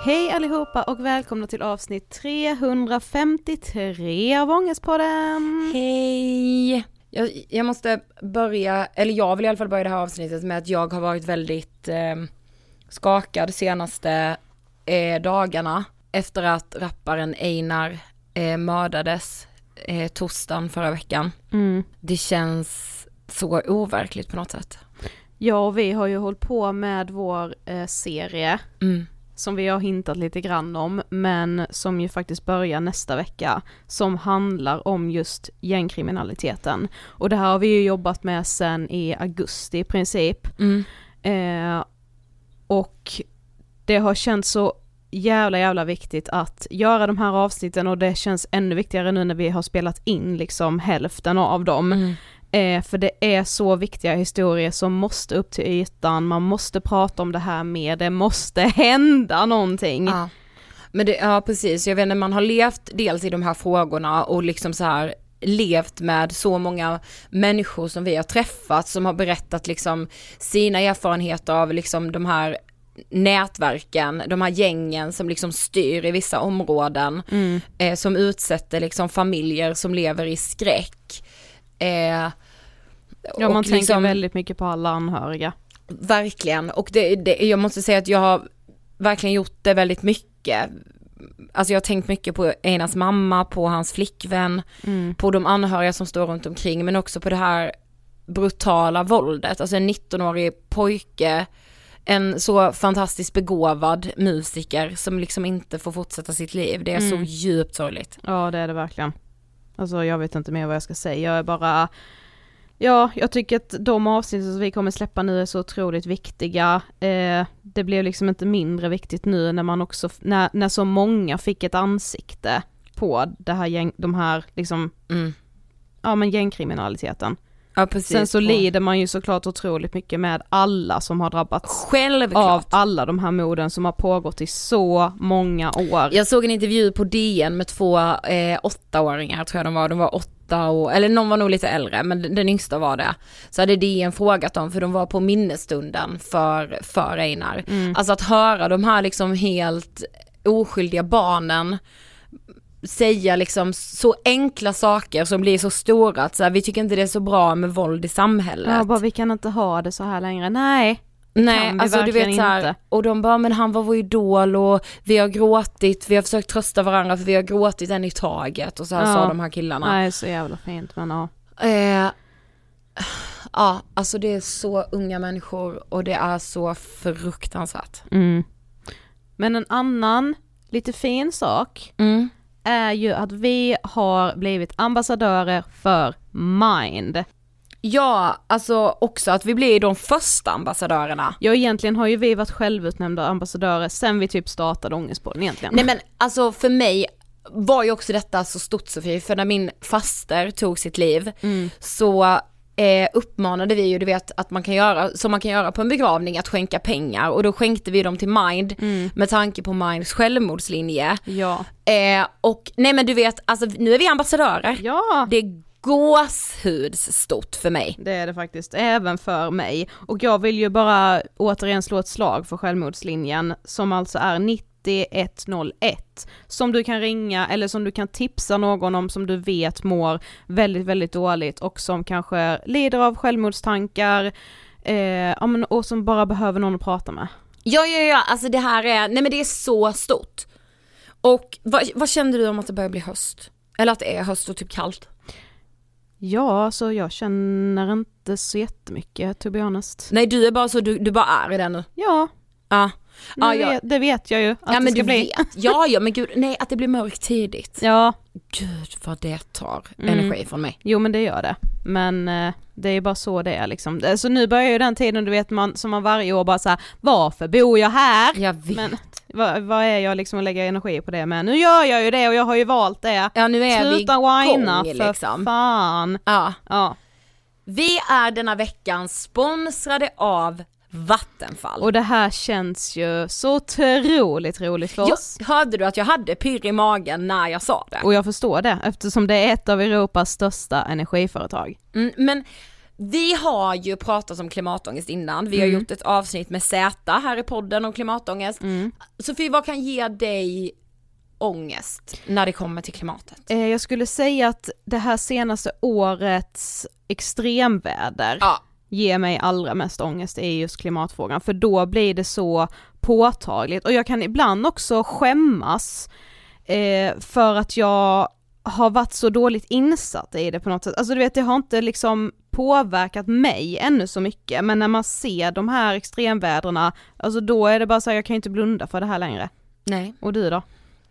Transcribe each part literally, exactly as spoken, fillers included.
Hej allihopa och välkomna till avsnitt trehundrafemtiotre av Ångestpodden. Hej! Jag, jag måste börja, eller jag vill i alla fall börja det här avsnittet med att jag har varit väldigt eh, skakad de senaste eh, dagarna efter att rapparen Einar eh, mördades eh, torsdagen förra veckan. Mm. Det känns så overkligt på något sätt. Ja, och vi har ju hållit på med vår eh, serie Mm. som vi har hintat lite grann om, men som ju faktiskt börjar nästa vecka, som handlar om just gängkriminaliteten. Och det här har vi ju jobbat med sedan i augusti i princip. Mm. Eh, och det har känts så jävla jävla viktigt att göra de här avsnitten, och det känns ännu viktigare nu när vi har spelat in liksom hälften av dem. Mm. Eh, för det är så viktiga historier som måste upp till ytan. Man måste prata om det här mer. Det måste hända någonting. Ja. Men det, ja, precis. Jag vet inte, man har levt dels i de här frågorna och liksom så här levt med så många människor som vi har träffat som har berättat liksom sina erfarenheter av liksom de här nätverken, de här gängen som liksom styr i vissa områden, Mm. eh, som utsätter liksom familjer som lever i skräck. Eh, Ja, man och tänker liksom, väldigt mycket på alla anhöriga. verkligen, och det, det, jag måste säga att jag har verkligen gjort det väldigt mycket. Alltså jag har tänkt mycket på Einars mamma, på hans flickvän, Mm. på de anhöriga som står runt omkring, men också på det här brutala våldet. Alltså en nittonårig pojke, en så fantastiskt begåvad musiker som liksom inte får fortsätta sitt liv. Det är Mm. så djupt sorgligt. Ja, det är det verkligen. Alltså jag vet inte mer vad jag ska säga. Jag är bara... Ja, jag tycker att de avsnitt som vi kommer släppa nu är så otroligt viktiga. Eh, det blev liksom inte mindre viktigt nu när man också... När, när så många fick ett ansikte på det här gäng, de här liksom... Mm. Ja, men gängkriminaliteten. Ja, precis. Sen så på. lider man ju såklart otroligt mycket med alla som har drabbats Självklart. av alla de här morden som har pågått i så många år. Jag såg en intervju på D N med två eh, åttaåringar, tror jag de var. De var åtta och, eller någon var nog lite äldre, men den, den yngsta var det. Så hade D N frågat dem, för de var på minnesstunden för, för Einar. Mm. Alltså att höra de här liksom helt oskyldiga barnen säga liksom så enkla saker som blir så stora att så här, vi tycker inte det är så bra med våld i samhället. Ja, bara vi kan inte ha det så här längre. Nej. Nej, kan vi alltså du vet verkligen så här, inte. och de bara, men han var vår idol och vi har gråtit, vi har försökt trösta varandra för vi har gråtit en i taget, och så här Ja. sa de här killarna. Nej, så jävla fint, men ja. Eh, ja, alltså det är så unga människor och det är så fruktansvärt. Mm. Men en annan lite fin sak Mm. är ju att vi har blivit ambassadörer för Mind. Ja, alltså också att vi blir de första ambassadörerna. Ja, egentligen har ju vi varit självutnämnda ambassadörer sen vi typ startade Ångestpodden egentligen. Nej men alltså för mig var ju också detta så stort, Sofie, för när min faster tog sitt liv Mm. så eh, uppmanade vi ju, du vet, att man kan göra som man kan göra på en begravning, att skänka pengar, och då skänkte vi dem till Mind Mm. med tanke på Minds självmordslinje. Ja. Eh, och nej men du vet, alltså nu är vi ambassadörer. Ja. Det är gåshudsstort för mig. Det är det faktiskt, även för mig. Och jag vill ju bara återigen slå ett slag för självmordslinjen, som alltså är nittio ett noll ett, som du kan ringa eller som du kan tipsa någon om som du vet mår väldigt, väldigt dåligt och som kanske lider av självmordstankar eh, ja, men, och som bara behöver någon att prata med. Ja, ja, ja, alltså det här är, nej men det är så stort. Och vad, vad kände du om att det börjar bli höst? Eller att det är höst och typ kallt? Ja, så jag känner inte så jättemycket, to be honest. Nej, du är bara så, du, du bara är i det nu. Ja, Ja. nu Ja, ja. vet, det vet jag ju att Ja, det men ska du bli. vet. Ja, ja, men gud, nej, att det blir mörkt tidigt. Ja, Gud, vad det tar Mm. energi från mig. jo men det gör det. Men eh, det är bara så det är liksom. Så alltså, nu börjar ju den tiden, du vet, man, som man varje år bara så här: varför bor jag här? Jag vet. Men vad, vad är jag liksom att lägga energi på det med? Nu gör jag ju det och jag har ju valt det. Ja, nu är Sluta vi whina igång, för liksom. fan. Ja. Ja. Vi är denna veckan sponsrade av Vattenfall. Och det här känns ju så otroligt roligt för oss. Jag, hörde du att jag hade pirr i magen när jag sa det? Och jag förstår det, eftersom det är ett av Europas största energiföretag. Mm, men Vi har ju pratat om klimatångest innan. Vi har Mm. gjort ett avsnitt med Zäta här i podden om klimatångest. Mm. Sofie, vad kan ge dig ångest när det kommer till klimatet? Eh, jag skulle säga att det här senaste årets extremväder Ja. ger mig allra mest ångest i just klimatfrågan, för då blir det så påtagligt och jag kan ibland också skämmas eh, för att jag har varit så dåligt insatt i det på något sätt. Alltså du vet, det har inte liksom påverkat mig ännu så mycket, men när man ser de här extremväderna, alltså då är det bara så här, jag kan inte blunda för det här längre. Nej. Och du då?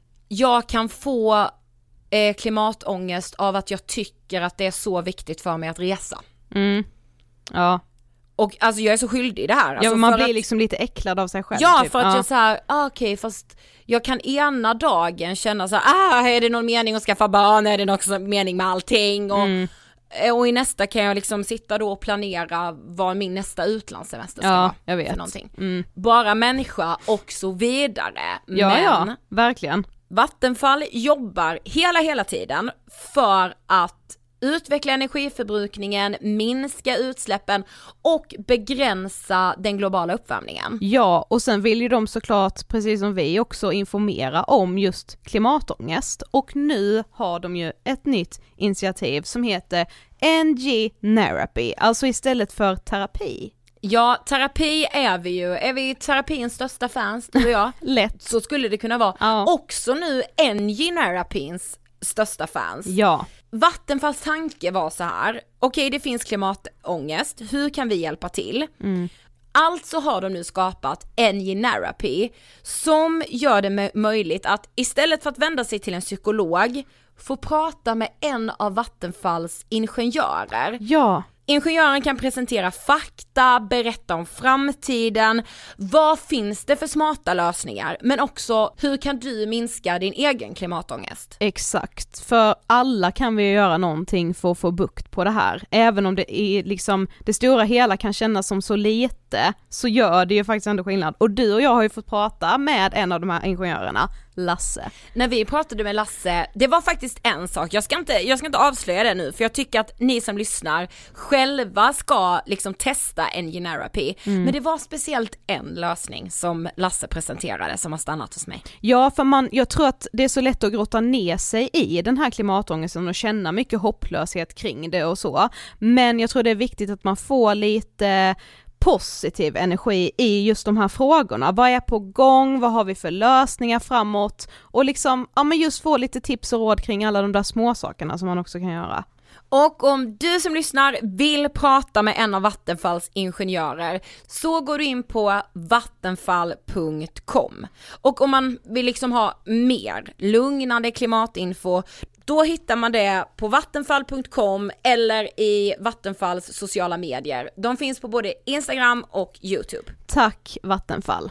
Jag kan få eh, klimatångest av att jag tycker att det är så viktigt för mig att resa. Mm. Ja. Och alltså jag är så skyldig i det här. Alltså, ja, man blir att, liksom lite äcklad av sig själv. Ja, typ. för att ja. jag såhär, ah, okej okay, fast jag kan ena dagen känna så här, ah, är det någon mening att skaffa barn? Är det någon mening med allting? Och, Mm. och i nästa kan jag liksom sitta då och planera vad min nästa utlandssemester ska Ja, vara. jag vet. För någonting. Mm. Bara människa och så vidare. Ja, Men ja, verkligen. Vattenfall jobbar hela, hela tiden för att utveckla energiförbrukningen, minska utsläppen och begränsa den globala uppvärmningen. Ja, och sen vill ju de såklart, precis som vi, också informera om just klimatångest. Och nu har de ju ett nytt initiativ som heter N G Therapy, alltså istället för terapi. Ja, terapi är vi ju. Är vi terapins största fans, du och jag? Lätt. Så skulle det kunna vara. Ja. Också nu N G Therapins största fans. Ja. Vattenfalls tanke var så här: okej, det finns klimatångest, hur kan vi hjälpa till? Mm. Alltså har de nu skapat N G Therapy som gör det m- möjligt att istället för att vända sig till en psykolog få prata med en av Vattenfalls ingenjörer. Ja. Ingenjören kan presentera fakta, berätta om framtiden, vad finns det för smarta lösningar, men också hur kan du minska din egen klimatångest? Exakt, för alla kan vi göra någonting för att få bukt på det här. Även om det är liksom, det stora hela kan kännas som så lite, så gör det ju faktiskt ändå skillnad. Och du och jag har ju fått prata med en av de här ingenjörerna, Lasse. När vi pratade med Lasse, det var faktiskt en sak, jag ska inte, jag ska inte avslöja det nu, för jag tycker att ni som lyssnar själva ska liksom testa N G Therapy. Mm. Men det var speciellt en lösning som Lasse presenterade som har stannat hos mig. Ja, för man, jag tror att det är så lätt att grotta ner sig i den här klimatångesten och känna mycket hopplöshet kring det och så. Men jag tror det är viktigt att man får lite positiv energi i just de här frågorna. Vad är på gång? Vad har vi för lösningar framåt? Och liksom, ja men just få lite tips och råd kring alla de där små sakerna som man också kan göra. Och om du som lyssnar vill prata med en av Vattenfalls ingenjörer så går du in på vattenfall punkt com. Och om man vill liksom ha mer lugnande klimatinfo, då hittar man det på vattenfall punkt com eller i Vattenfalls sociala medier. De finns på både Instagram och YouTube. Tack Vattenfall.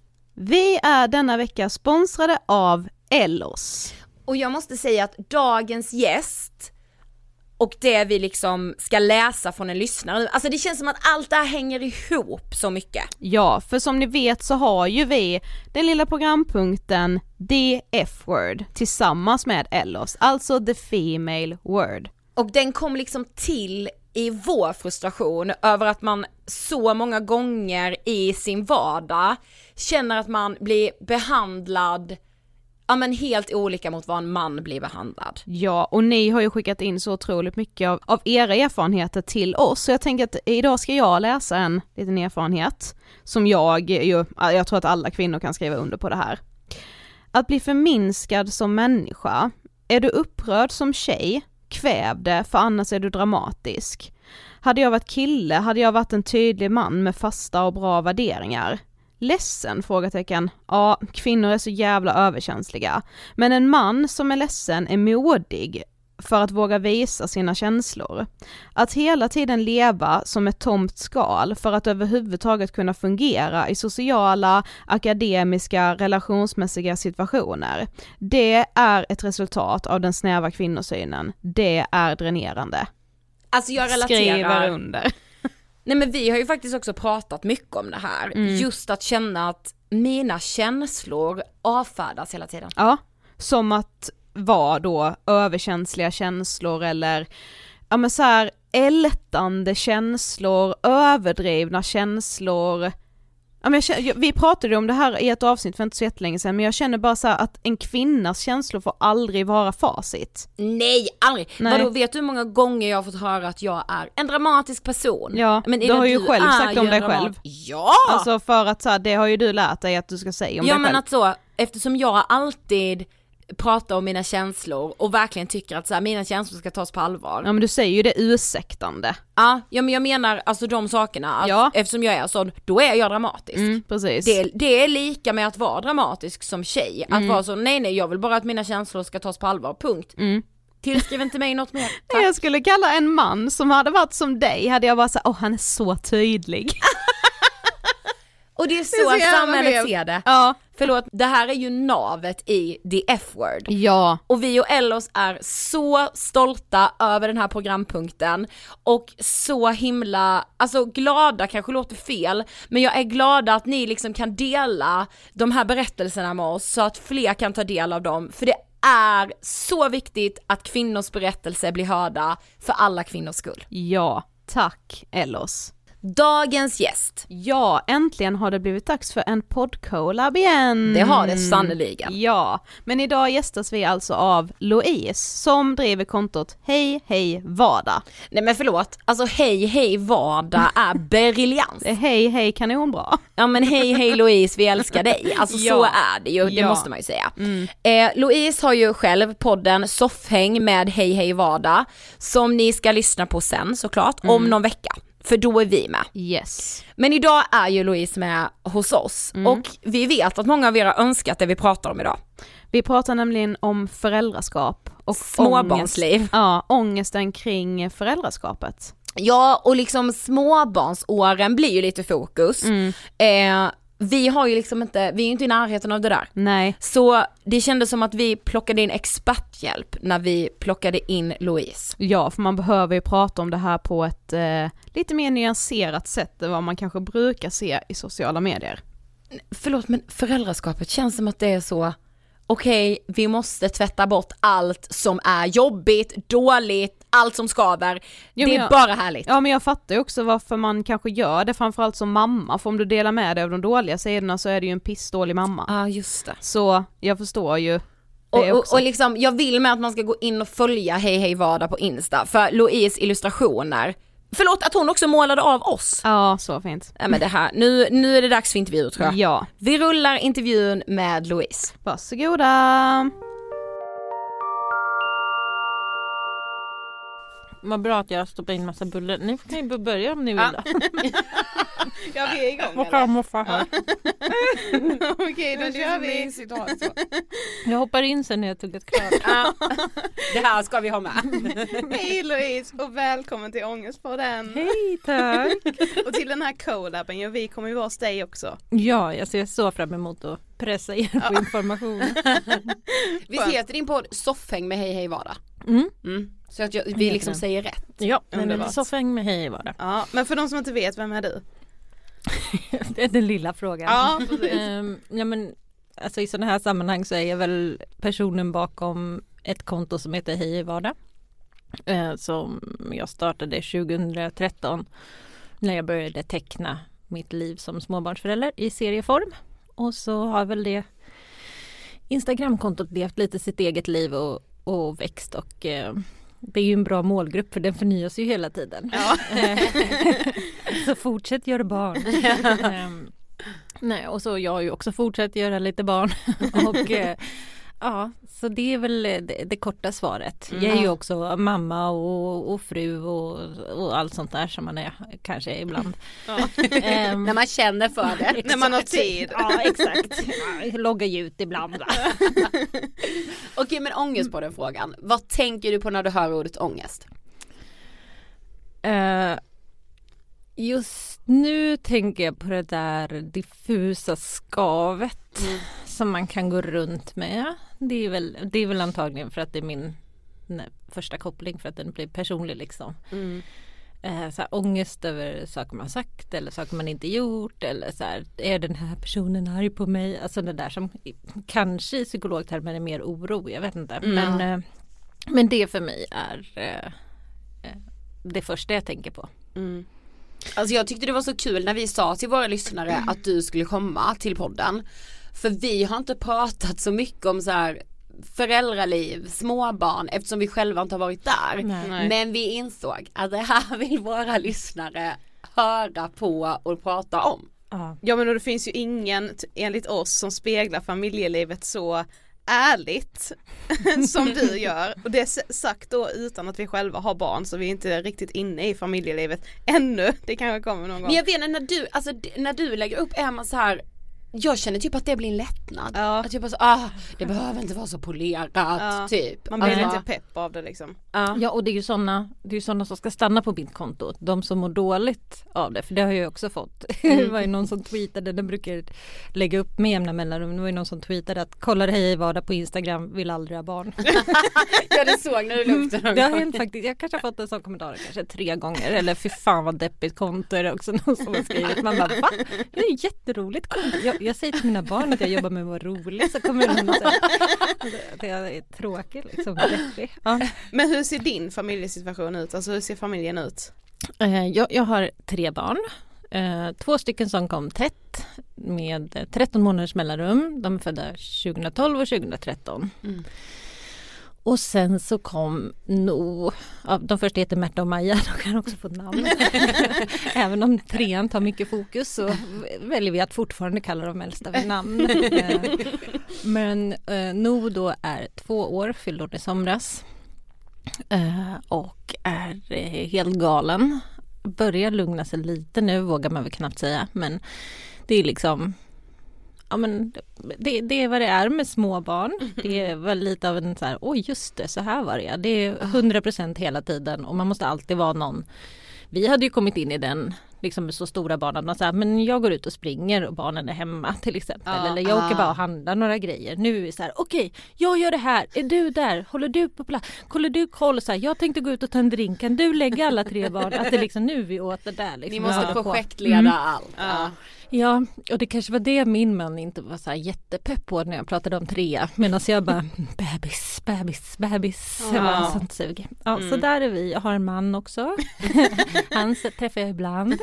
Vi är denna vecka sponsrade av Ellos. Och jag måste säga att dagens gäst och det vi liksom ska läsa från en lyssnare, alltså det känns som att allt det här hänger ihop så mycket. Ja, för som ni vet så har ju vi den lilla programpunkten The F-word tillsammans med Ellos, alltså The Female Word. Och den kom liksom till i vår frustration över att man så många gånger i sin vardag känner att man blir behandlad, ja men helt olika mot vad en man blir behandlad. Ja, och ni har ju skickat in så otroligt mycket av, av era erfarenheter till oss, så jag tänker att idag ska jag läsa en liten erfarenhet som jag ju, jag tror att alla kvinnor kan skriva under på det här. Att bli förminskad som människa. Är du upprörd som tjej? Kväv det, för annars är du dramatisk. Hade jag varit kille hade jag varit en tydlig man med fasta och bra värderingar. Ledsen? Frågetecken. Ja, kvinnor är så jävla överkänsliga. Men en man som är ledsen är modig för att våga visa sina känslor. Att hela tiden leva som ett tomt skal för att överhuvudtaget kunna fungera i sociala, akademiska, relationsmässiga situationer. Det är ett resultat av den snäva kvinnosynen. Det är dränerande. Alltså jag relaterar. Skriver under. Nej men vi har ju faktiskt också pratat mycket om det här. Mm. Just att känna att mina känslor avfärdas hela tiden. Ja, som att vara då överkänsliga känslor eller ja men så här, ältande känslor, överdrivna känslor. Ja, men jag känner, vi pratade om det här i ett avsnitt för inte så jättelänge sedan, men jag känner bara så här att en kvinnas känslor får aldrig vara facit. Nej, aldrig. Nej. Vadå, vet du hur många gånger jag har fått höra att jag är en dramatisk person? Ja, men du har ju du själv sagt om dig själv. Ja! Alltså för att så här, det har ju du lärt dig att du ska säga om ja, dig själv. Ja, men att så, eftersom jag alltid pratar om mina känslor och verkligen tycker att så här, mina känslor ska tas på allvar. Ja, men du säger ju det ursäktande. Ja, ja men jag menar alltså de sakerna, att ja. Eftersom jag är sån, då är jag dramatisk. Mm, precis. Det, det är lika med att vara dramatisk som tjej. Att mm. vara så, nej nej, jag vill bara att mina känslor ska tas på allvar, punkt. Mm. Tillskriv inte mig något mer. Tack. Jag skulle kalla en man som hade varit som dig, hade jag bara sagt, åh han är så tydlig. Och det är så, det är så samhället ser det. Ja. Förlåt, det här är ju navet i the F-word. Ja. Och vi och Ellos är så stolta över den här programpunkten. Och så himla, alltså glada kanske låter fel. Men jag är glada att ni liksom kan dela de här berättelserna med oss. Så att fler kan ta del av dem. För det är så viktigt att kvinnors berättelser blir hörda för alla kvinnors skull. Ja, tack Ellos. Dagens gäst. Ja, äntligen har det blivit dags för en podd-collab igen. Det har det sannoliken. Ja, men idag gästas vi alltså av Louise som driver kontot Hej Hej Vardag. Nej men förlåt, alltså Hej Hej Vardag är briljans. Hej Hej kanonbra. Ja men hej hej Louise, vi älskar dig. Alltså ja. Så är det ju, det ja. Måste man ju säga. Mm. Eh, Louise har ju själv podden Soffhäng med Hej Hej Vardag som ni ska lyssna på sen såklart, mm. om någon vecka. För då är vi med. Yes. Men idag är ju Louise med hos oss. Mm. Och vi vet att många av er har önskat det vi pratar om idag. Vi pratar nämligen om föräldraskap. Och småbarnsliv. Ångest, ja, ångesten kring föräldraskapet. Ja, och liksom småbarnsåren blir ju lite fokus. Mm. Eh, vi har ju liksom inte, vi är ju inte i närheten av det där. Nej. Så det kändes som att vi plockade in experthjälp när vi plockade in Louise. Ja, för man behöver ju prata om det här på ett eh, lite mer nyanserat sätt än vad man kanske brukar se i sociala medier. Förlåt, men föräldraskapet känns som att det är så, okej, okay, vi måste tvätta bort allt som är jobbigt, dåligt, allt som skaver. Jo, det är jag, bara härligt. Ja, men jag fattar ju också varför man kanske gör det, framförallt som mamma. För om du delar med dig av de dåliga sidorna så är det ju en pissdålig mamma. Ja, ah, just det. Så jag förstår ju och, och, och liksom, jag vill med att man ska gå in och följa Hej Hej Vardag på Insta. För Louise illustrationer, förlåt att hon också målade av oss. Ja, så fint. Ja, men det här, nu, nu är det dags för intervju tror jag. Ja. Vi rullar intervjun med Louise. Varsågoda. Vad bra att jag stoppar in massa bullar. Ni kan ju börja om ni vill. Ja, ja vi är igång. Vad kan man få här? Okej, då kör vi. Jag hoppar in sen när jag tuggat klart. Ja. Det här ska vi ha med. Hej Louise och välkommen till Ångestpodden. Hej, tack. Och till den här collaben, ja, vi kommer ju vara hos dig också. Ja, jag ser så fram emot att pressa er på ja. information. Vi heter din podd Soffhäng med Hej Hej Vardag. Mm. Mm. Så att jag, vi liksom säger rätt. Ja, men Soffhäng med Hej Vardag. Ja, men för de som inte vet, vem är du? Det är den lilla frågan. Ja, precis. um, ja, men alltså i sådana här sammanhang så är jag väl personen bakom ett konto som heter Hej Hej Vardag. Uh, som jag startade tjugohundratretton när jag började teckna mitt liv som småbarnsförälder i serieform. Och så har väl det Instagramkontot levt lite sitt eget liv och, och växt och uh, det är ju en bra målgrupp för den förnyas ju hela tiden. Ja. Så fortsätt göra barn. um, nej, och så jag har ju också fortsatt göra lite barn. och uh, ja, så det är väl det, det korta svaret. Mm. Jag är ju också mamma och, och fru och, och allt sånt där som man är kanske ibland. Ja. um, När man känner för det. När man har tid. Ja, exakt. Ja, loggar ju ut ibland. Okej, men ångest på den frågan. Vad tänker du på när du hör ordet ångest? Uh, just nu tänker jag på det där diffusa skavet mm. som man kan gå runt med. Det är väl, det är väl antagligen för att det är min nej, första koppling, för att den blir personlig liksom. Mm. Uh, så här, ångest över saker man sagt eller saker man inte gjort, eller så här, är den här personen arg på mig? Alltså det där som kanske i psykologtermer är mer oro, jag vet inte. Mm. Men, uh, men det för mig är uh, uh, det första jag tänker på. Mm. Alltså jag tyckte det var så kul när vi sa till våra lyssnare att du skulle komma till podden. För vi har inte pratat så mycket om så här föräldraliv, småbarn, eftersom vi själva inte har varit där. Nej. Men vi insåg att det här vill våra lyssnare höra på och prata om. Ja. Ja, men och det finns ju ingen t- enligt oss som speglar familjelivet så ärligt som du gör. Och det är s- sagt då utan att vi själva har barn, så vi är inte riktigt inne i familjelivet ännu. Det kanske kommer någon gång. Men jag vet när du, alltså, när du lägger upp är man så här. Jag känner typ att det blir en lättnad. Ja. Att jag bara så, ah, det behöver inte vara så polerat, Ja. typ. Man blir Alltså, lite pepp av det liksom. ja. Ja, och det är ju sådana, det är ju sådana som ska stanna på mitt konto. De som mår dåligt av det, för det har jag ju också fått. Det var ju någon som tweetade, den brukar lägga upp med jämna mellanrum. Det var ju någon som tweetade att kolla hej i vardag på Instagram, vill aldrig ha barn. Jag det såg när du luktade. Det har hänt faktiskt, jag kanske har fått en sån kommentar kanske tre gånger. Eller fy fan vad deppigt konto är det också någon som har skrivit. Man bara, va? Det är ett jätteroligt konto. Jag, jag säger till mina barn att jag jobbar med att vara rolig, så kommer de och säger att jag är tråkig liksom. Deppig. Ja. Men hur ser din familjesituation ut? Alltså hur ser familjen ut? Eh, Jag, jag har tre barn. Eh, Två stycken som kom tätt med tretton månaders mellanrum. De är födda tjugohundratolv och tjugohundratretton. Mm. Och sen så kom nog, ja, de första heter Märta och Maja, de kan också få namn. Även om trean tar mycket fokus så väljer vi att fortfarande kalla dem äldsta vid namn. Eh, Men eh, No då är två år, fyllde år i somras. Eh, och är eh, helt galen. Börjar lugna sig lite nu, vågar man väl knappt säga. Men det är liksom, ja men det, det är vad det är med små barn. Det är väl lite av en så här, oj just det, så här var det. Det är hundra procent hela tiden och man måste alltid vara någon. Vi hade ju kommit in i den liksom med så stora barn att man säger, men jag går ut och springer och barnen är hemma till exempel. Ja, Eller jag åker ah. bara och handlar några grejer. Nu är vi så här, okej, okay, jag gör det här. Är du där? Håller du på plats? Håller du koll? Så här, jag tänkte gå ut och ta en drink. Kan du lägga alla tre barn? Att det liksom, nu är vi åt det där. Liksom. Ni måste Ja. projektleda Mm. allt. Ja. Ja, och det kanske var det min man inte var så här jättepepp på när jag pratade om trea. Medan jag bara, bebis, bebis, bebis. Ja. Jag var en sånt sug. Ja, Mm. så där är vi. Jag har en man också. Han träffar jag ibland.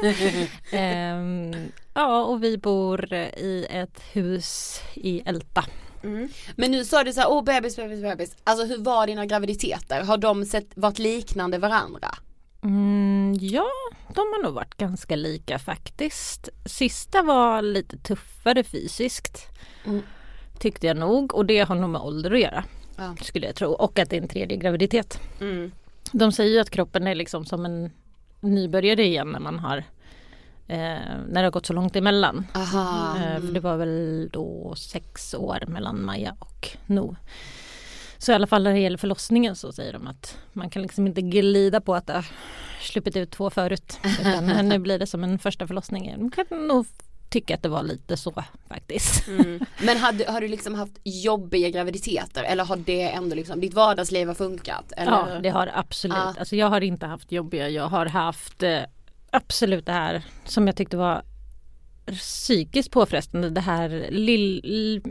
Ehm, ja, och vi bor i ett hus i Älta. Mm. Men nu sa du så här, åh bebis, bebis, bebis. Alltså hur var dina graviditeter? Har de sett, varit liknande varandra? Mm, ja, de har nog varit ganska lika faktiskt. Sista var lite tuffare fysiskt. Mm. Tyckte jag nog. Och det har nog med ålder att göra. Ja. Skulle jag tro. Och att det är en tredje graviditet. Mm. De säger ju att kroppen är liksom som en nybörjare igen när man har eh, när det har gått så långt emellan. Aha. Eh, för det var väl då sex år mellan Maja och No. Så i alla fall när det gäller förlossningen så säger de att man kan liksom inte glida på att det har sluppit ut två förut. Utan nu blir det som en första förlossning. Man kan nog tycka att det var lite så faktiskt. Mm. Men hade, har du liksom haft jobbiga graviditeter eller har det ändå liksom, ditt vardagsliv har funkat? Eller? Ja, det har absolut. Ja. Alltså jag har inte haft jobbiga. Jag har haft eh, absolut det här som jag tyckte var psykiskt påfrestande. Det här lill, l,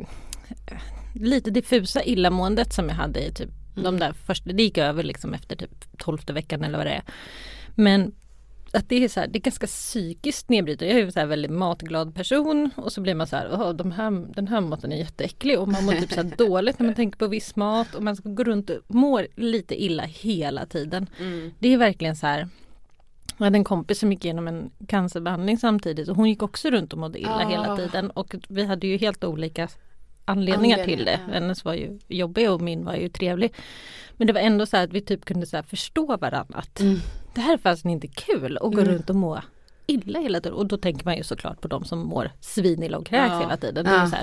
lite diffusa illamåendet som jag hade i typ Mm. de där första, det gick över liksom efter typ tolfte veckan eller vad det är. Men att det är så här, det är ganska psykiskt nedbrytande. Jag är ju så här väldigt matglad person och så blir man så här, åh, de här, den här maten är jätteäcklig och man mår typ så här dåligt när man tänker på viss mat och man ska gå runt och må lite illa hela tiden. Mm. Det är verkligen så här. Jag hade en kompis som gick igenom en cancerbehandling samtidigt och hon gick också runt och mådde illa Ah. hela tiden och vi hade ju helt olika anledningar till det. Anledningar, ja. Hennes var ju jobbig och min var ju trevlig. Men det var ändå så här att vi typ kunde så här förstå varandra att Mm. det här är faktiskt inte kul att gå Mm. runt och må illa hela tiden. Och då tänker man ju såklart på de som mår svinilla och kräks Ja. hela tiden. Det Ja. är så här,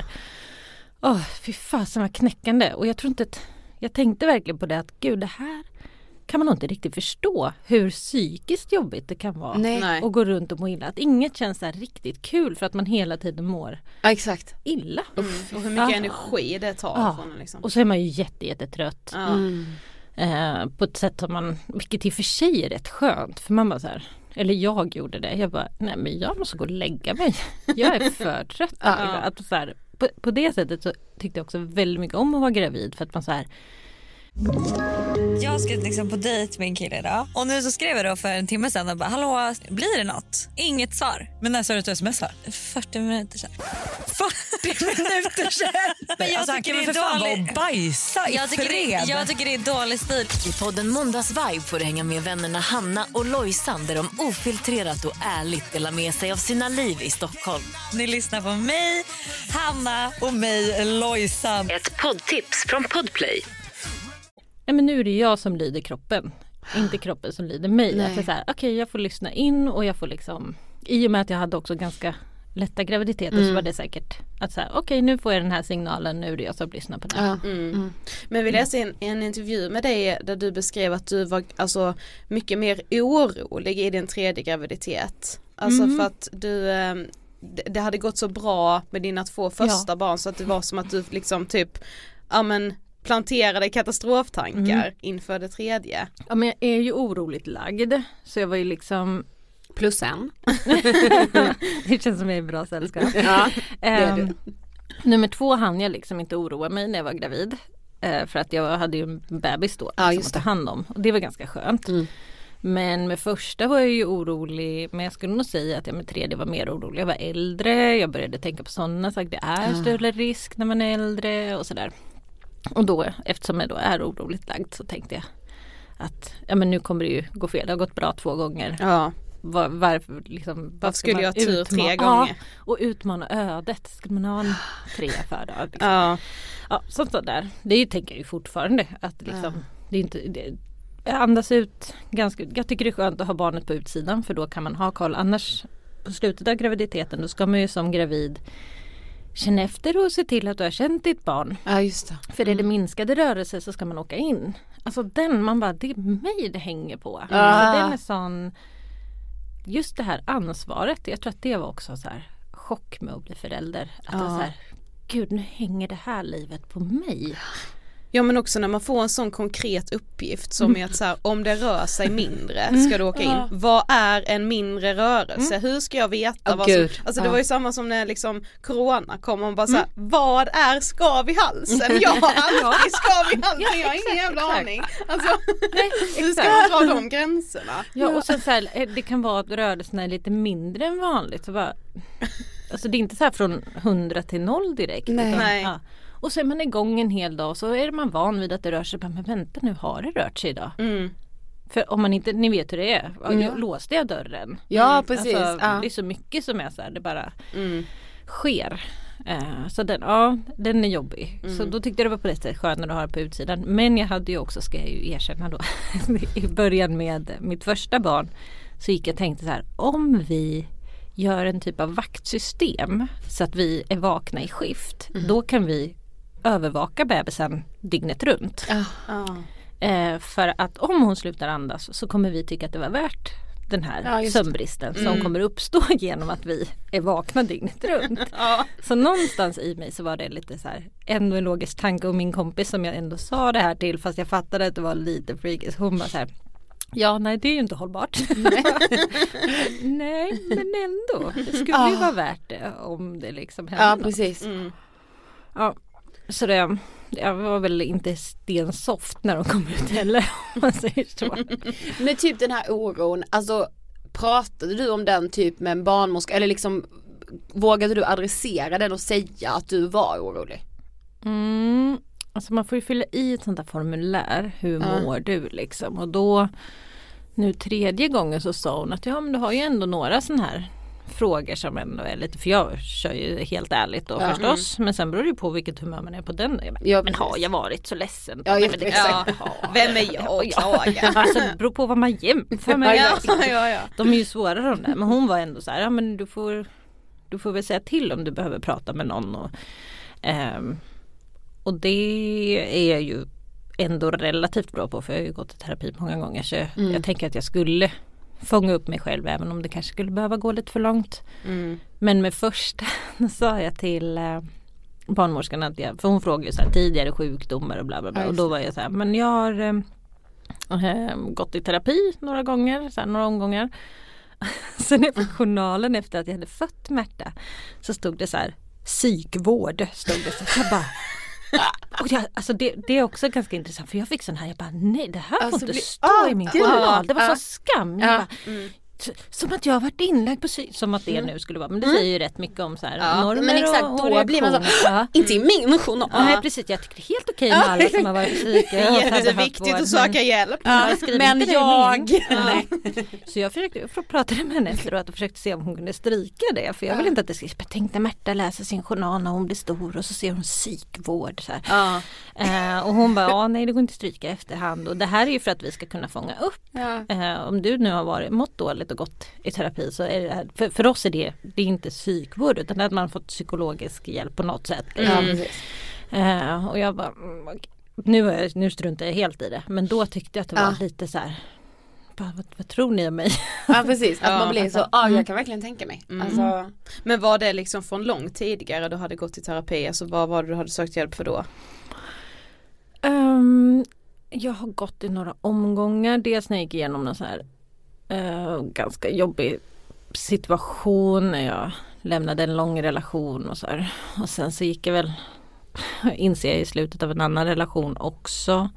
åh fy fasen vad knäckande. Och jag tror inte att, jag tänkte verkligen på det att gud det här kan man nog inte riktigt förstå hur psykiskt jobbigt det kan vara. Nej. Nej. Och gå runt och må illa. Att inget känns så här riktigt kul för att man hela tiden mår Ja, exakt. illa. Mm. Och hur mycket Ja. energi det tar Ja. från en liksom. Och så är man ju jätte, jättetrött. Ja. Mm. Eh, på ett sätt som man, vilket i och för sig är rätt skönt. För man bara så här, eller jag gjorde det. Jag bara, nej men jag måste gå och lägga mig. Jag är för trött. Ja. Att så här, på, på det sättet så tyckte jag också väldigt mycket om att vara gravid. För att man så här, Jag ska liksom på dejt med en kille idag. Och nu så skrev jag då för en timme sedan och bara, hallå, blir det något? Inget svar. Men när sa du att du smsar? fyrtio minuter sedan. fyrtio minuter sedan? Men jag alltså, han tycker kan det väl är för fan vara dålig- och bajsa i Jag tycker, fred. det, jag tycker det är dålig stil. I podden Måndagsvibe får du hänga med vännerna Hanna och Lojsan där de ofiltrerat och ärligt delar med sig av sina liv i Stockholm. Ni lyssnar på mig, Hanna och mig, Lojsan. Ett poddtips från Podplay. Nej, men nu är det jag som lyder kroppen, inte kroppen som lyder mig. Nej. Att det är så här, okej, jag får lyssna in och jag får liksom, i och med att jag hade också ganska lätta graviditeter Mm. så var det säkert att så här, okej, nu får jag den här signalen, nu är det jag som lyssnar på det. Ja. Mm. Mm. Men vi läste en, en intervju med dig där du beskrev att du var alltså mycket mer orolig i din tredje graviditet. Alltså Mm. för att du, eh, det, det hade gått så bra med dina två första Ja. barn så att det var som att du liksom typ, ja men planterade katastroftankar Mm. inför det tredje. Ja, men jag är ju oroligt lagd, så jag var ju liksom, Plus en. det känns som jag är i bra sällskap. Ja, är Ehm, nummer två hann jag liksom inte oroa mig när jag var gravid. Eh, för att jag hade ju en bebis då Ja, som just att ta hand om. Och det var ganska skönt. Mm. Men med första var jag ju orolig. Men jag skulle nog säga att jag med tredje var mer orolig. Jag var äldre. Jag började tänka på sådana saker. Det är Ja. större risk när man är äldre och sådär. Och då, eftersom jag då är oroligt lagd, så tänkte jag att ja, men nu kommer det ju gå fel. Det har gått bra två gånger. Ja, Var, varför, liksom, varför skulle man jag ha tur tre utma- gånger? Ja, och utmana ödet. Skulle man ha en tre för då? Liksom. Ja, Ja, sånt där. Det är ju, tänker jag ju fortfarande. Att liksom, det är inte, det, jag andas ut ganska, jag tycker det är skönt att ha barnet på utsidan. För då kan man ha koll. Annars på slutet av graviditeten, då ska man ju som gravid känna efter och se till att du har känt ditt barn. Ja, just det. För är det minskade rörelse så ska man åka in. Alltså den, man bara, det är mig det hänger på. Ah. Alltså, den är sån, just det här ansvaret. Jag tror att det var också så här chock med att bli förälder. Att det var så här, gud, nu hänger det här livet på mig. ja men också när man får en sån konkret uppgift som är att så här, om det rör sig mindre ska du åka in. Ja. Vad är en mindre rörelse? Hur ska jag veta Åh, vad som, gud. alltså det Ja. var ju samma som när liksom corona kom och bara så här, vad är skav i halsen? Jag har alltid skav i halsen, jag har ingen jävla exakt. aning. Alltså, Nej, hur ska exakt. man dra de gränserna? Ja, och sen så här, eh, det kan vara att rörelserna är lite mindre än vanligt. Så bara, alltså det är inte så här från hundra till noll direkt. Nej. utan, Nej. ja. Och så är man igång en hel dag och så är man van vid att det rör sig. Men vänta, nu har det rört sig idag. Mm. För om man inte, ni vet hur det är. Mm. Jag, låste jag dörren? Ja, precis. Alltså, ja. det är så mycket som är så här, det bara Mm. sker. Eh, så den, ja, den är jobbig. Så då tyckte jag det var på det sättet skönare att ha det på utsidan. Men jag hade ju också, ska jag ju erkänna då, i början med mitt första barn så gick jag och tänkte så här, om vi gör en typ av vaktsystem så att vi är vakna i skift, då kan vi övervaka bebisen dygnet runt. Ja. Ja. Eh, för att om hon slutar andas så kommer vi tycka att det var värt den här Ja, just det. sömnbristen som Mm. kommer uppstå genom att vi är vakna dygnet runt. Ja. Så någonstans i mig så var det lite så här ändå en logisk tanke, och min kompis som jag ändå sa det här till fast jag fattade att det var lite freakish, hon var så här, ja nej det är ju inte hållbart. Nej men ändå, det skulle ju Ja. vara värt det om det liksom hände Ja, något. precis. Mm. Ja, så det jag var väl inte stensoft när de kom ut heller, om man säger så. Men typ den här oron, alltså pratade du om den typ med en barnmorska eller liksom vågade du adressera den och säga att du var orolig? Mm, alltså man får ju fylla i ett sånt där formulär, hur Ja. mår du liksom, och då nu tredje gången så sa hon att ja men du har ju ändå några sån här frågor som ändå är lite, för jag kör ju helt ärligt då Ja. förstås, men sen beror det ju på vilket humör man är på den. Jag bara, Ja, men precis. har jag varit så ledsen? Ja, Nej, men det exakt. kan jag inte ha. Vem är jag att klaga? Alltså det beror på vad man jämför med. Ja, ja, ja. De är ju svåra de där, men hon var ändå så här, ja men du får, du får väl säga till om du behöver prata med någon. Och, ehm, och det är jag ju ändå relativt bra på, för jag har ju gått i terapi många gånger, så Mm. jag tänker att jag skulle fånga upp mig själv även om det kanske skulle behöva gå lite för långt. Mm. Men med första sa jag till eh, barnmorskan att jag, för hon frågade ju så här, tidigare sjukdomar och bla bla bla, Ja, och just då var jag så här, men jag har eh, eh, gått i terapi några gånger, så här, några omgångar. Sen i journalen efter att jag hade fött Märta så stod det så här, psykvård stod det, så jag bara Och jag, alltså det, det är också ganska intressant för jag fick sån här, jag bara nej det här får Alltså, inte bli- stå ah, i min gud. journal. Det var Ja. så skam. Jag Ja. bara, som att jag har varit inlagd på psyk, som att det nu skulle vara. Men det säger ju rätt mycket om så här, Ja, normer men exakt, och, och då blir man så, reaktioner. Ja. inte i min journal. Nej precis, jag tycker det är helt okej med alla som har varit på psyk. Jag har behövt Jätteviktigt vård, att söka men- hjälp. Ja, jag skriver men inte det i jag... min. Nej. Så jag försökte, jag pratade med henne efteråt och försökte se om hon kunde stryka det. För jag vill inte att det ska... Jag tänkte Märta läser sin journal när hon blir stor och så ser hon psykvård. Så här. Ja. Eh, och hon bara, ja nej det går inte att stryka i efterhand. Och det här är ju för att vi ska kunna fånga upp. Ja. Eh, om du nu har varit, mått dåligt och gått i terapi så är det här, för, för oss är det, det är inte psykvård utan att man har fått psykologisk hjälp på något sätt. Ja, precis. Eh, och jag bara, mm, okej. nu, är jag, nu struntar jag helt i det. Men då tyckte jag att det var Ja. lite så här, bara, vad, vad tror ni om mig? Ja, precis. Att Ja, man blir så, ja alltså, jag kan verkligen tänka mig. Mm. Alltså, Men var det liksom från långt tidigare du hade gått i terapi? Alltså vad var det du hade sökt hjälp för då? Um, jag har gått i några omgångar. Dels när jag gick igenom någon så här uh, ganska jobbig situation när jag lämnade en lång relation och så här. Och sen så gick jag väl, inser jag i slutet av en annan relation också.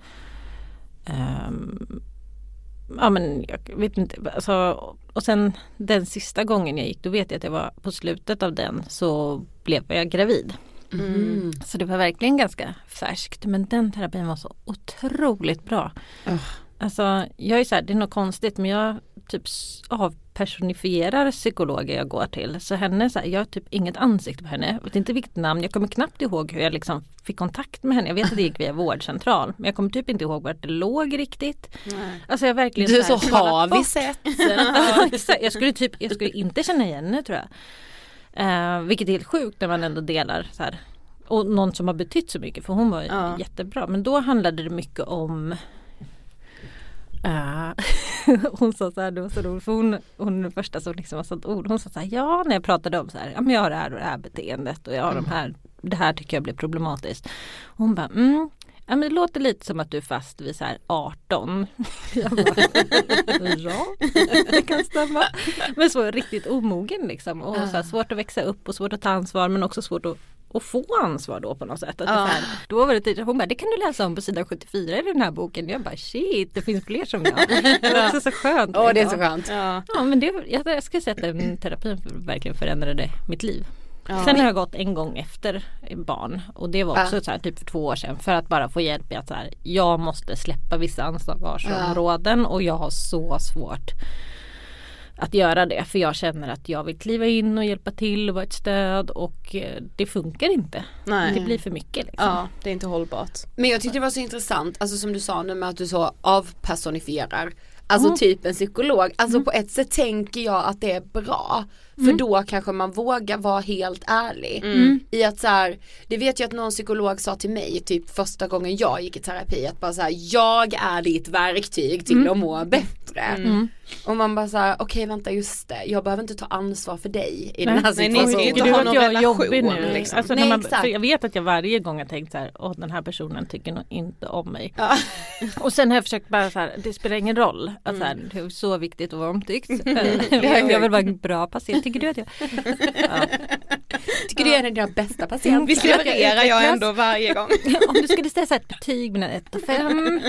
Um, ja men jag vet inte. Alltså, och sen den sista gången jag gick, då vet jag att jag var på slutet av den så blev jag gravid. mm. Så det var verkligen ganska färskt. Men den terapin var så otroligt bra. Uh. Alltså jag är så här, det är något konstigt men jag typ avpersonifierar psykologer jag går till. Så henne, så här, jag har typ inget ansikte på henne. Jag vet inte vilket namn. Jag kommer knappt ihåg hur jag liksom fick kontakt med henne. Jag vet att det gick via vårdcentral. Men jag kommer typ inte ihåg vart det låg riktigt. Nej. Alltså jag verkligen Du är så, så här, har vi bort. sett. Ja, exakt. Jag skulle typ, jag skulle inte känna igen henne tror jag. Uh, vilket är helt sjukt när man ändå delar så här. Och någon som har betytt så mycket för hon var Ja. jättebra. Men då handlade det mycket om uh, hon sa så här, det var så roligt för hon, hon är den första som liksom har satt ord. Hon sa så här, ja när jag pratade om så här, ja men jag har det här och det här beteendet och jag har mm. de här, det här tycker jag blir problematiskt. Och hon bara, mm, ja men det låter lite som att du är fast vid så här arton. Jag bara, ja, det kan stämma. Men så riktigt omogen liksom. Och så här, svårt att växa upp och svårt att ta ansvar men också svårt att, att få ansvar då på något sätt. Att det, så här, då var det tidigare, hon bara, det kan du läsa om på sidan sjuttiofyra i den här boken. Jag bara, shit, det finns fler som jag. Det var också så skönt. Åh, det är liksom. så skönt. Ja. Ja, men det, jag, jag skulle säga att den terapin verkligen förändrade mitt liv. Ja. Sen har jag gått en gång efter barn och det var också Ja. så här, typ för två år sedan för att bara få hjälp i att så här, jag måste släppa vissa ansvarsområden och jag har så svårt att göra det för jag känner att jag vill kliva in och hjälpa till och vara ett stöd och eh, det funkar inte. Nej. Det blir för mycket liksom. Ja, det är inte hållbart. Men jag tyckte det var så intressant, alltså som du sa nu med att du så avpersonifierar. Alltså Mm. typ en psykolog. Alltså mm. på ett sätt tänker jag att det är bra. För mm. då kanske man vågar vara helt ärlig. Mm. I att så här, det vet jag att någon psykolog sa till mig typ första gången jag gick i terapi. Att bara så här, jag är ditt verktyg till Mm. att må bättre. Mm. Och man bara så här, okej okay, vänta just det. Jag behöver inte ta ansvar för dig i Nej, den här nej, ni situationen. ska inte Tycker ha du att någon jag är jobbig relation, nu? liksom. Alltså, Nej, när man, exakt. för jag vet att jag varje gång har tänkt så här, åh den här personen tycker nog inte om mig. Ja. Och sen har jag försökt bara så här, det spelar ingen roll. Alltså, mm. det är så viktigt att vara omtyckt. Jag vill vara en bra patient. Tycker du att jag... Ja. Tycker du är den där bästa patienten? Visst levererar jag ändå varje gång. Om du skulle säga så här, ett betyg mellan ett och fem.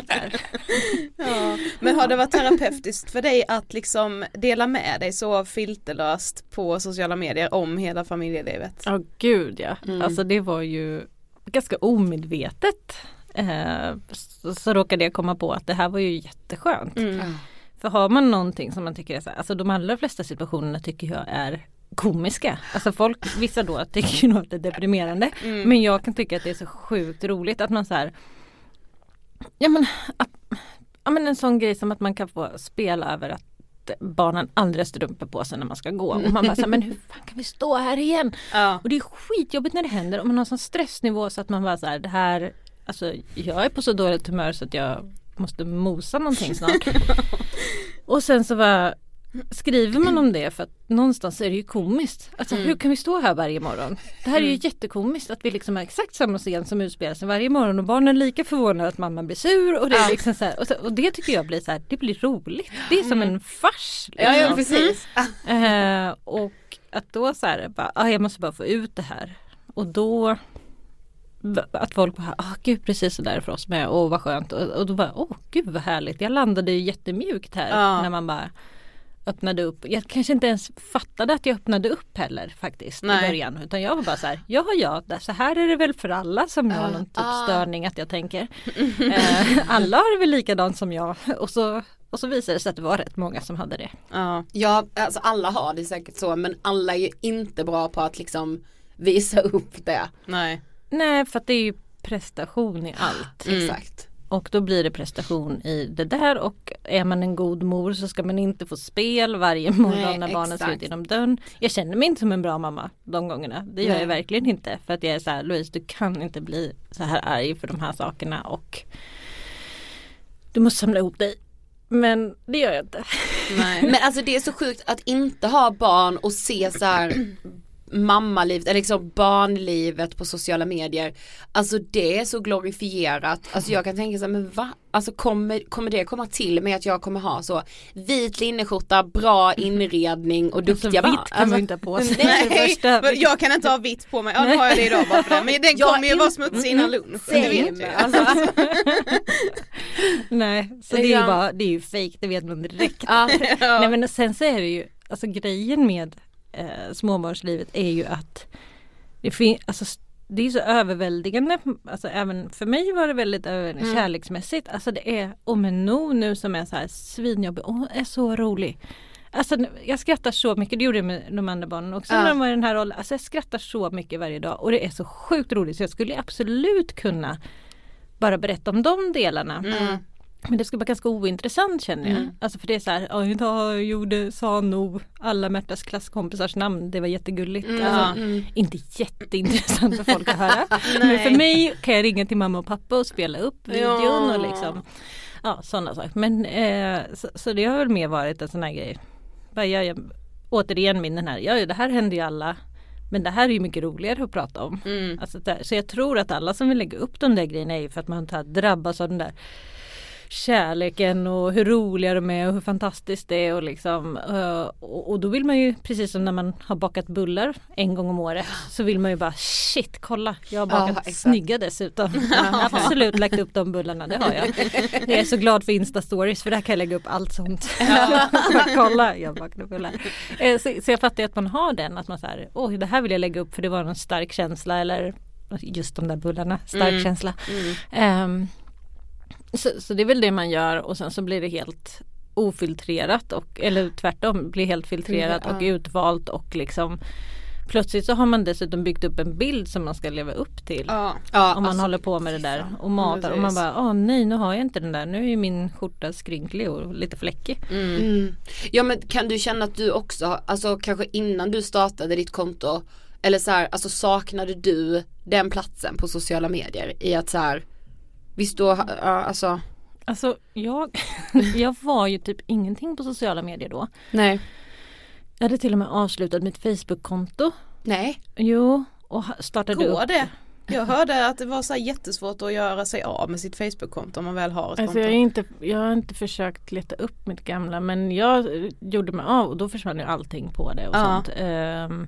Ja. Men har det varit terapeutiskt för dig att liksom dela med dig så filterlöst på sociala medier om hela familjelivet? Ja, oh, gud ja. Mm. Alltså det var ju ganska omedvetet. Eh, så, så råkade jag komma på att det här var ju jätteskönt. Mm. För har man någonting som man tycker är så här, alltså de allra flesta situationerna tycker jag är komiska. Alltså folk, vissa då tycker ju nog att det är deprimerande. Mm. Men jag kan tycka att det är så sjukt roligt att man så här, ja men, att, ja men en sån grej som att man kan få spela över att barnen aldrig strumpar på sig när man ska gå. Och man bara så här, men hur fan kan vi stå här igen? Ja. Och det är skitjobbigt när det händer. Om man har sån stressnivå så att man bara så här, det här, alltså jag är på så dåligt humör så att jag måste mosa någonting snart. Och sen så var skriver man om det för att någonstans är det ju komiskt. Alltså mm. hur kan vi stå här varje morgon? Det här är ju mm. jättekomiskt att vi liksom har exakt samma scen som utspelar sig varje morgon och barnen är lika förvånade att mamma blir sur och det är liksom så här, och, så, och det tycker jag blir så här, det blir roligt. Det är som en fars. Liksom. Ja, ja precis. Eh, och att då så här, bara, ah, jag måste bara få ut det här. Och då att folk bara, åh gud, precis så där för oss med, och vad skönt. Och, och då bara, åh gud vad härligt. Jag landade ju jättemjukt här Ja. när man bara öppnade upp. Jag kanske inte ens fattade att jag öppnade upp heller faktiskt Nej. i början. Utan jag var bara så här, ja ja, så här är det väl för alla som har Ja. någon typ Ah. störning att jag tänker. eh, alla har det väl likadant som jag. Och så, och så visade det sig att det var rätt många som hade det. Ja. Ja, alltså alla har det säkert så, men alla är ju inte bra på att liksom visa upp det. Nej. Nej, för att det är ju prestation i allt. Mm. Exakt. Och då blir det prestation i det där, och är man en god mor så ska man inte få spel varje morgon Nej, när barnen ska ut exakt. genom dörren. Jag känner mig inte som en bra mamma de gångerna. Det gör Nej. jag verkligen inte. För att jag är så här, Louise, du kan inte bli så här arg för de här sakerna, och du måste samla ihop dig. Men det gör jag inte. Nej. Men alltså det är så sjukt att inte ha barn och se så här mammalivet eller liksom barnlivet på sociala medier. Alltså det är så glorifierat. Alltså jag kan tänka så här, men va? Alltså kommer, kommer det komma till med att jag kommer ha så vit linneskjorta, bra inredning och duktiga Så barn? vitt kan man ju inte ha på sig. Nej. För det första. Men jag kan inte ha vitt på mig. Ja, nu har jag det idag bara för det. Men den Jag kommer ju in- vara smutsig innan lunch. Det vet Same. jag. Alltså, Nej, så det är ju Ja. bara, det är ju fake, det vet man direkt. ja. Nej, men sen så är det ju, alltså grejen med eh, småbarnslivet är ju att det finns, alltså det är så överväldigande, alltså även för mig var det väldigt överväldigande Mm. kärleksmässigt. Alltså det är, och med No nu som är så här svinjobbig, och är så rolig. Alltså jag skrattar så mycket, det gjorde jag med de andra barnen också Ja. när de var i den här rollen. Alltså jag skrattar så mycket varje dag, och det är så sjukt roligt, så jag skulle absolut kunna bara berätta om de delarna. Mm. Men det skulle vara ganska ointressant, känner jag. Mm. Alltså för det är så här, ja, idag gjorde, sa nog alla Märtas klasskompisars namn. Det var jättegulligt. Mm. Alltså, Mm. inte jätteintressant för folk att höra. Nej. Men för mig kan jag ringa till mamma och pappa och spela upp videon Ja. och liksom, ja, sådana saker. Men eh, så, så det har väl mer varit en sån här grej. Bara jag, jag, återigen min den här, ja det här händer ju alla. Men det här är ju mycket roligare att prata om. Mm. Alltså, där, så jag tror att alla som vill lägga upp de där grejerna är ju för att man tar, drabbas av den där kärleken och hur roliga de är och hur fantastiskt det är och liksom uh, och, och då vill man ju, precis som när man har bakat bullar en gång om året, så vill man ju bara shit, kolla, jag har bakat Ja, exakt. snygga dessutom. Jag har absolut lagt upp de bullarna, det har jag. Jag är så glad för Insta-stories, för där kan jag lägga upp allt sånt. Bara, kolla, jag bakade bullar. Eh, så, så jag fattar att man har den, att man så här, oj, det här vill jag lägga upp för det var en stark känsla, eller just de där bullarna, stark Mm. känsla. Mm. Ehm, så, så det är väl det man gör, och sen så blir det helt ofiltrerat, och, eller tvärtom, blir helt filtrerat Ja. och utvalt, och liksom plötsligt så har man dessutom byggt upp en bild som man ska leva upp till. Ja. Ja, Om man alltså, håller på med det där och matar, och man Precis. bara, åh nej, nu har jag inte den där, nu är ju min skjorta skrynklig och lite fläckig. Mm. Mm. Ja, men kan du känna att du också, alltså kanske innan du startade ditt konto, eller så här, alltså saknade du den platsen på sociala medier i att så här, visst då, ja, alltså Alltså jag, jag var ju typ ingenting på sociala medier då. nej, Jag hade till och med avslutat mitt Facebook-konto. nej, Jo, och ha- startade Går upp. det? Jag hörde att det var så här jättesvårt att göra sig av med sitt Facebook-konto om man väl har ett Alltså konto. jag, har inte, jag har inte försökt leta upp mitt gamla, men jag gjorde mig av och då försvann ju allting på det och Ja. sånt. Ehm,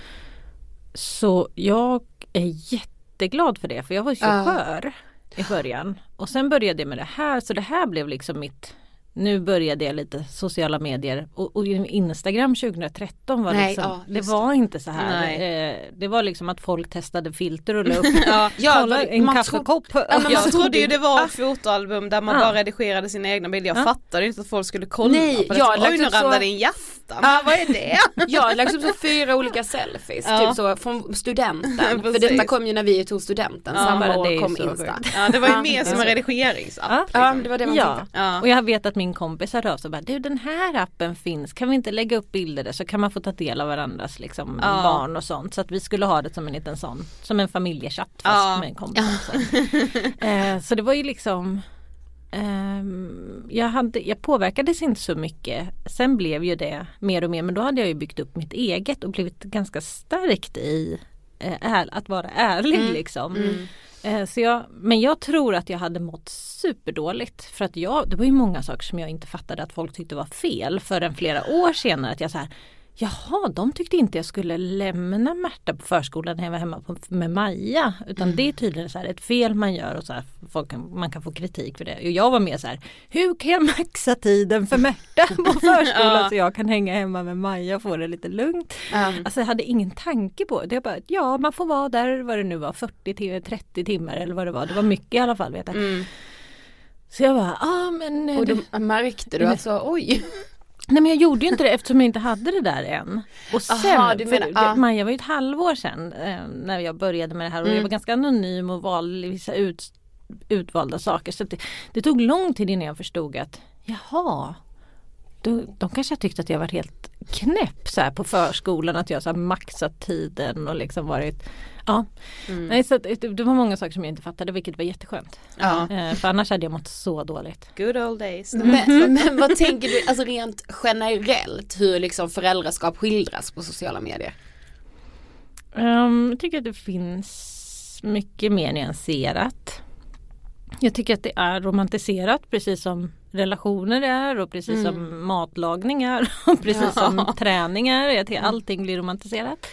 så jag är jätteglad för det, för jag var ju så Ja. skör i början. Och sen började jag med det här, så det här blev liksom mitt... Nu började jag lite sociala medier, och, och Instagram tjugohundratretton var Nej, liksom, ja, det just var inte så här. Nej. Eh, det var liksom att folk testade filter och la upp. Ja. ja, Kolla, en man kaffekopp. Ja, men man jag trodde trodde ju ju- det var Ah. ett fotoalbum där man Ah. bara redigerade sina egna bilder. Jag Ah. fattade inte att folk skulle kolla Nej, på det. jag har Oj, lagt nu upp så- ramlade in hjärtan. Ah. Vad är det? Jag har lagt upp så fyra olika selfies, Ja. typ så från studenten, för Precis. detta kom ju när vi tog studenten, Ja, samma det är år ju kom så Insta. sjukt. Ja, det var ju Ja, mer som ja. en redigeringsapp. Ja. Ja, det var det man Ja. tänkte. Ja. Och jag vet att min kompis hörde av sig och bara, du, den här appen finns, kan vi inte lägga upp bilder där så kan man få ta del av varandras liksom, Ja. barn och sånt. Så att vi skulle ha det som en liten sån, som en familjechatt fast Ja. med en kompis. Så. eh, så det var ju liksom, ehm, jag, hade, jag påverkades inte så mycket. Sen blev ju det mer och mer, men då hade jag ju byggt upp mitt eget och blivit ganska starkt i eh, är, att vara ärlig Mm. liksom. Mm. Eh, Så jag, men jag tror att jag hade mått superdåligt, för att jag, det var ju många saker som jag inte fattade att folk tyckte var fel förrän flera år senare, att jag så här, jaha, de tyckte inte jag skulle lämna Märta på förskolan när jag var hemma på, med Maja. Utan mm. det är tydligen så här ett fel man gör och så här, folk kan, man kan få kritik för det. Och jag var mer så här, hur kan jag maxa tiden för Märta på förskolan ja. så jag kan hänga hemma med Maja och få det lite lugnt. Mm. Alltså jag hade ingen tanke på det. Jag bara, ja, man får vara där vad det nu var, fyrtio till trettio timmar eller vad det var. Det var mycket i alla fall, vet jag. Mm. Så jag bara, ja ah, men... Och då märkte du alltså, oj... Nej, men jag gjorde ju inte det eftersom jag inte hade det där än. Och sen, Aha, du menar, för, ah. Maja var ju ett halvår sedan eh, när jag började med det här och mm. jag var ganska anonym och valde vissa ut, utvalda saker. Så det, det tog lång tid innan jag förstod att jaha, då, de kanske tyckte att jag var helt knäpp så här på förskolan, att jag så här maxat tiden och liksom varit... Ja, mm. Nej, så det, det var många saker som jag inte fattade, vilket var jätteskönt. Ja. Eh, för annars hade jag mått så dåligt. Good old days. Mm. Men, men vad tänker du, alltså rent generellt, hur liksom föräldraskap skildras på sociala medier? Um, jag tycker att det finns mycket mer nyanserat. Jag tycker att det är romantiserat, precis som relationer är och precis mm. som matlagning är och precis ja. som träning är. Jag tycker allting blir romantiserat.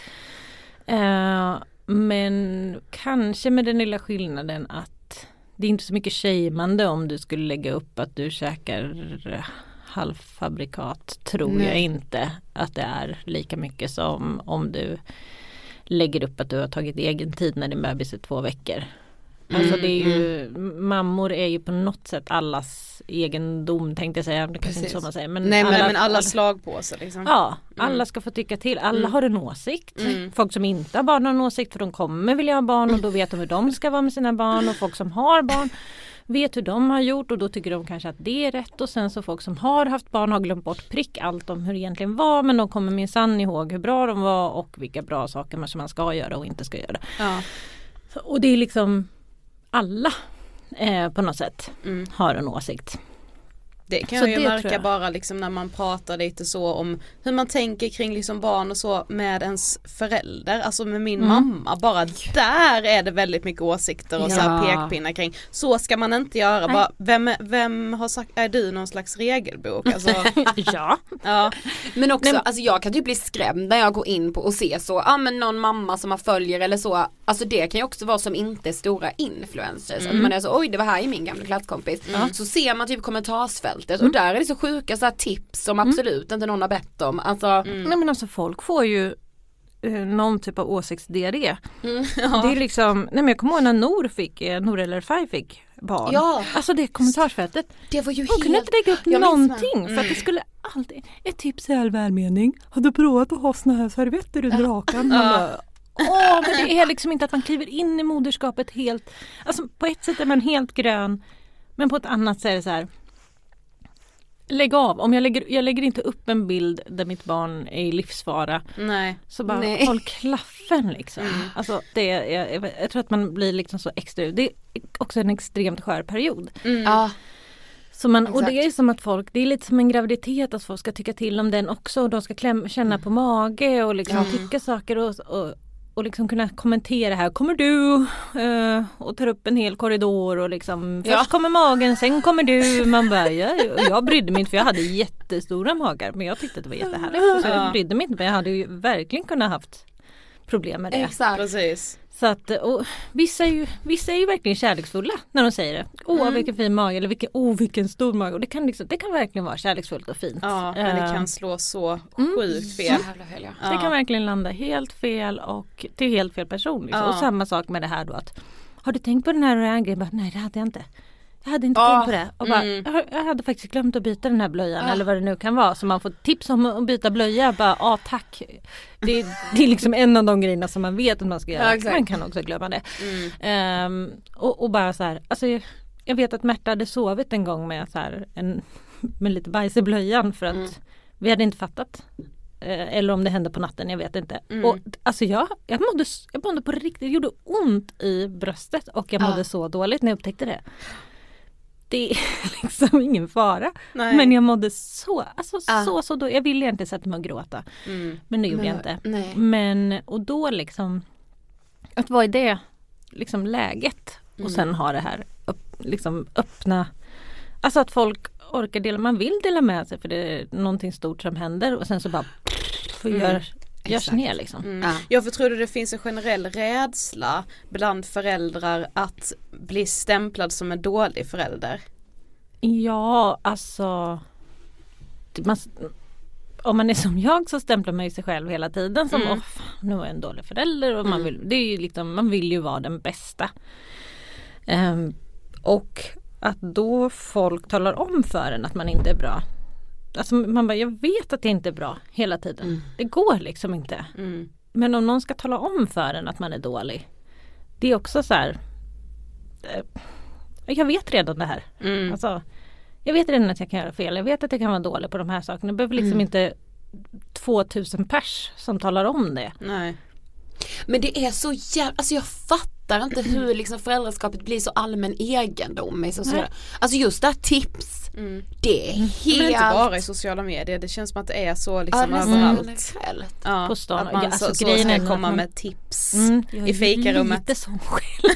Uh, Men kanske med den lilla skillnaden att det är inte så mycket shameande om du skulle lägga upp att du käkar halvfabrikat. Tror Nej. jag inte att det är lika mycket som om du lägger upp att du har tagit egen tid när din bebis är två veckor. Mm, alltså det är ju, mm. mammor är ju på något sätt allas egendom, tänkte jag säga. Det kanske inte så man säger. Men Nej, alla, men, men alla slag på sig liksom. Ja, alla mm. ska få tycka till. Alla mm. har en åsikt. Mm. Folk som inte har barn har en åsikt, för de kommer vilja ha barn och då vet de hur de ska vara med sina barn. Och folk som har barn vet hur de har gjort och då tycker de kanske att det är rätt. Och sen så folk som har haft barn har glömt bort prick allt om hur det egentligen var, men de kommer minsann ihåg hur bra de var och vilka bra saker som man ska göra och inte ska göra. Ja. Så, och det är liksom alla eh, på något sätt mm. har en åsikt. Det kan så jag ju märka jag. bara liksom när man pratar lite så om hur man tänker kring liksom barn och så med ens förälder, alltså med min mm. mamma, bara där är det väldigt mycket åsikter och ja. så här pekpinnar kring, så ska man inte göra. Bara, vem, vem har sagt, är du någon slags regelbok? Alltså, ja. ja. Men också, Nej. alltså jag kan ju bli skrämd när jag går in på och ser så, ja ah, men någon mamma som man följer eller så, alltså det kan ju också vara som inte är stora influencers, mm. att man är så, oj det var här i min gamla klasskompis, mm. så ser man typ kommentarsfält Mm. och där är det så sjuka så här tips som absolut mm. inte någon har bett om. Alltså, mm. Nej men alltså folk får ju eh, någon typ av åsiktsdiarré. Mm. Ja. Det är liksom, nej men jag kommer ihåg när Nor fick, eh, Nor eller Faj fick barn. Ja. Alltså det kommentarsfältet. Det var ju Hon helt... kunde inte lägga upp jag någonting mm. för att det skulle alltid, ett tips i all välmening. Har du provat att ha såna här servetter under hakan? Ja. Åh, men det är liksom inte att man kliver in i moderskapet helt, alltså på ett sätt är man helt grön, men på ett annat sätt är det så här. Lägg av. Om jag lägger, jag lägger inte upp en bild där mitt barn är i livsfara. Nej. Så bara Nej. håll klaffen liksom. Mm. Alltså det är, jag, jag, jag tror att man blir liksom så extra. Det är också en extremt skör period. Mm. Ja. Så man, och det är som att folk, det är lite som en graviditet att folk ska tycka till om den också. Och de ska kläm, känna på mage och liksom mm. tycka saker och, och och liksom kunna kommentera här. Kommer du uh, och tar upp en hel korridor och liksom först ja. kommer magen, sen kommer du. Man bara, ja, jag brydde mig inte för jag hade jättestora magar, men jag tyckte att det var jättehärligt. Så jag brydde mig inte, men jag hade ju verkligen kunnat haft problem med det. Exakt. Precis. Så att, och vissa, är ju, vissa är ju verkligen kärleksfulla när de säger det. Åh, mm. vilken fin mage, eller vilken, oh, vilken stor mage. Och det kan, liksom, det kan verkligen vara kärleksfullt och fint. Ja, men det kan slå så mm. sjukt fel. Ja. Ja. Det kan verkligen landa helt fel och till helt fel person. Liksom. Ja. Och samma sak med det här då att, har du tänkt på den här grejen? Nej, det hade jag inte. Jag hade inte oh, tänkt på det. Och bara, mm. jag, jag hade faktiskt glömt att byta den här blöjan. Ah. Eller vad det nu kan vara. Så man får tips om att byta blöja. Bara, ja tack. Det, det är liksom en av de grejerna som man vet att man ska göra. Ja, man kan också glömma det. Mm. Um, och, och bara så här. Alltså jag, jag vet att Märta hade sovit en gång med, så här, en, med lite bajs i blöjan. För att mm. vi hade inte fattat. Uh, eller om det hände på natten, jag vet inte. Mm. Och alltså jag, jag, mådde, jag mådde på riktigt. Det gjorde ont i bröstet. Och jag mådde ah. så dåligt när jag upptäckte det. Det är liksom ingen fara. Nej. Men jag mådde så, alltså ah. så, så då. Jag ville inte sätta mig och gråta. Mm. Men det gjorde men, jag inte. Nej. Men, och då liksom, att vara i det liksom läget. Mm. Och sen ha det här, upp, liksom öppna, alltså att folk orkar dela, man vill dela med sig för det är någonting stort som händer. Och sen så bara, får Mm. gör, görs ner liksom. Mm. Ja. Jag för tror det finns en generell rädsla bland föräldrar att bli stämplad som en dålig förälder. Ja, alltså det- man, om man är som jag så stämplar man ju sig själv hela tiden som Mm. åh, fan, nu är jag en dålig förälder och man Mm. vill, det är ju liksom, man vill ju vara den bästa. Ehm, och att då folk talar om för en att man inte är bra. Alltså man bara, jag vet att det inte är bra hela tiden. Mm. Det går liksom inte. Mm. Men om någon ska tala om för en att man är dålig, det är också så här, eh, jag vet redan det här. Mm. Alltså, jag vet redan att jag kan göra fel. Jag vet att jag kan vara dålig på de här sakerna. Det behöver liksom Mm. inte tvåtusen pers som talar om det. Nej. Men det är så jävla, alltså jag fattar inte hur liksom föräldraskapet blir så allmän egendom i sociala. Alltså just det här tips, Mm. det är helt... Men inte bara i sociala medier, det känns som att det är så ja, liksom nästan överallt. generellt. Ja, På stan. att man Ja, alltså, så, så grejen ska är att komma man- med tips Mm, jag är i fikarummet. lite sån själv.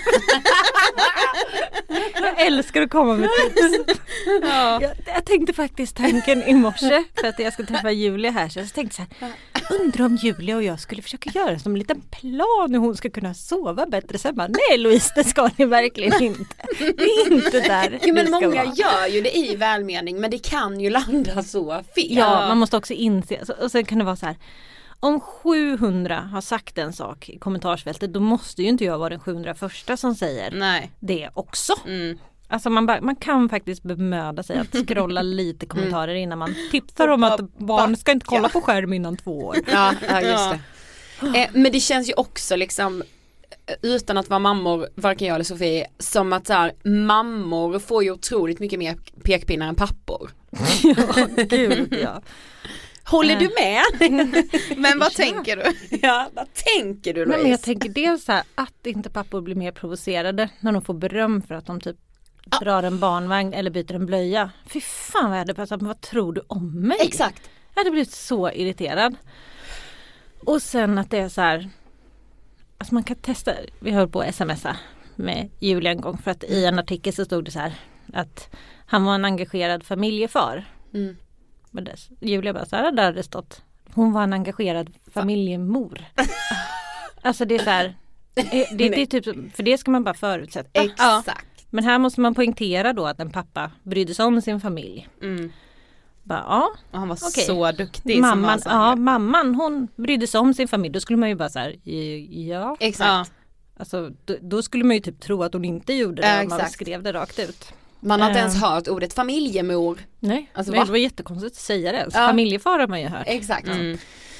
Jag älskar att komma med tips. Ja. Jag, jag tänkte faktiskt tanken i morse för att jag ska träffa Julia här, så jag tänkte så här, undrar om Julia och jag skulle försöka göra som en liten plan hur hon ska kunna sova bättre. Sen bara, nej Louise, det ska ni verkligen inte. Det är inte där Ja, men vi ska många vara. gör ju det i välmening, men det kan ju landa så fel. Ja, man måste också inse, och sen kan det vara så här, om sjuhundra har sagt en sak i kommentarsfältet, då måste ju inte jag vara den sjuhundraförsta som säger Nej. det också. Mm. Alltså man, bara, man kan faktiskt bemöda sig att scrolla lite kommentarer innan man tipsar om att barn ska inte kolla på skärm innan två år. Ja, ja just Ja. det. Eh, men det känns ju också liksom, utan att vara mammor, varken jag eller Sofie, som att så här, mammor får ju otroligt mycket mer pekpinnar än pappor. Ja, gud ja. Håller Eh. du med? Men vad tänker du? Ja, vad tänker du Nej, Louise? men jag tänker dels så här, att inte pappor blir mer provocerade när de får beröm för att de typ drar en barnvagn eller byter en blöja. Fy fan vad jag hade pratat, men vad tror du om mig? Exakt. Jag hade blivit så irriterad. Och sen att det är så här, alltså man kan testa, vi höll på att smsa med Julia en gång för att i en artikel så stod det så här att han var en engagerad familjefar. Mm. Men det, Julia bara så här, där hade det stått, hon var en engagerad familjemor. Alltså det är så här, det, det, det är typ, för det ska man bara förutsätta. Exakt. Men här måste man poängtera då att en pappa brydde sig om sin familj. Mm. Bara, ja, Och han var Okej. så duktig. mamman, som han ja, sa. mamman hon brydde sig om sin familj. Då skulle man ju bara så här, ja. Exakt. Alltså, då, då skulle man ju typ tro att hon inte gjorde det Ja, om man exakt. skrev det rakt ut. Man har inte Eh. ens hört ordet familjemor. Nej, Alltså, det va? var jättekonstigt att säga det. Alltså, Ja. familjefar har man ju hört. Exakt. Mm.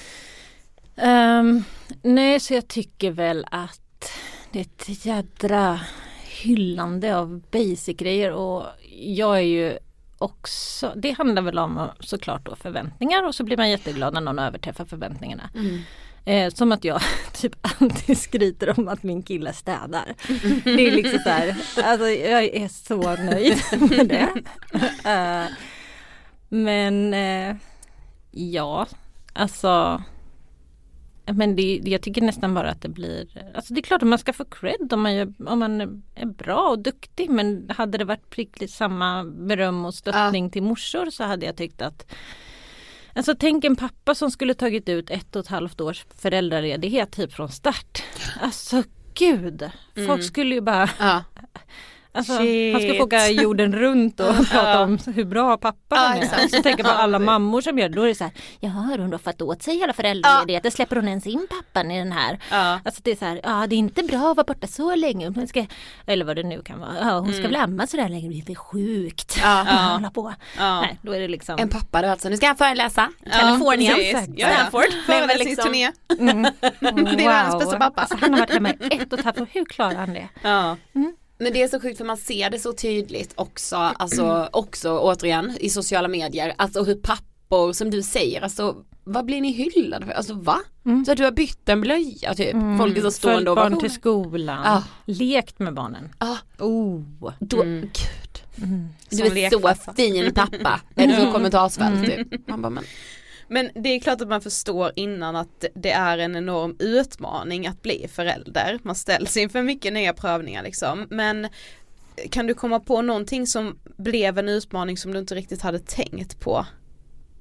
Ehm, nej, så jag tycker väl att det är ett jädra hyllande av basic-grejer och jag är ju också, det handlar väl om såklart då förväntningar och så blir man jätteglad när någon överträffar förväntningarna. Mm. Eh, som att jag typ alltid skryter om att min kille städar. Det är liksom så här, alltså jag är så nöjd med det. Eh, men eh, ja, alltså men det, jag tycker nästan bara att det blir, alltså det är klart att man ska få cred om man, gör, om man är bra och duktig, men hade det varit prickligt samma beröm och stöttning till morsor så hade jag tyckt att, alltså tänk en pappa som skulle tagit ut ett och ett halvt års föräldraledighet typ från start. Alltså gud, folk Mm. skulle ju bara, Ja. alltså, Shit. han ska få åka jorden runt och prata om hur bra pappa han Ja, är. exakt. Så tänker på alla mammor som gör det, då är det så här, ja har hon då fått åt sig hela föräldraledigheten, släpper hon ens in pappan i den här? Ja. Alltså det är så här, ja det är inte bra att vara borta så länge, hon ska, eller vad det nu kan vara, ja hon ska väl amma så där länge, det blir sjukt. Ja. Ja. Hålla på. Ja. Nej, då är det liksom. En pappa då alltså, nu ska jag föreläsa. Ja, Californien, precis. Ja, ja. Stanford. Föreläsningsturné. Mm. Det är världens bästa pappa. Alltså, han har varit hemma i ett och ett halvt år, hur klarar han det? Ja. Men det är så sjukt för man ser det så tydligt också, alltså också återigen i sociala medier, alltså hur pappor som du säger, alltså vad blir ni hyllade för? Alltså va? Mm. Så att du har bytt en blöja typ, Mm. folk är så stående Följt och barn till skolan, Ja. lekt med barnen. Ja, Oh. då, Mm. gud. Mm. Du Som är så lekpappa. fin pappa. Är det så kommentarsfält Mm. typ? Man bara, men, Men det är klart att man förstår innan att det är en enorm utmaning att bli förälder. Man ställs inför mycket nya prövningar liksom. Men kan du komma på någonting som blev en utmaning som du inte riktigt hade tänkt på?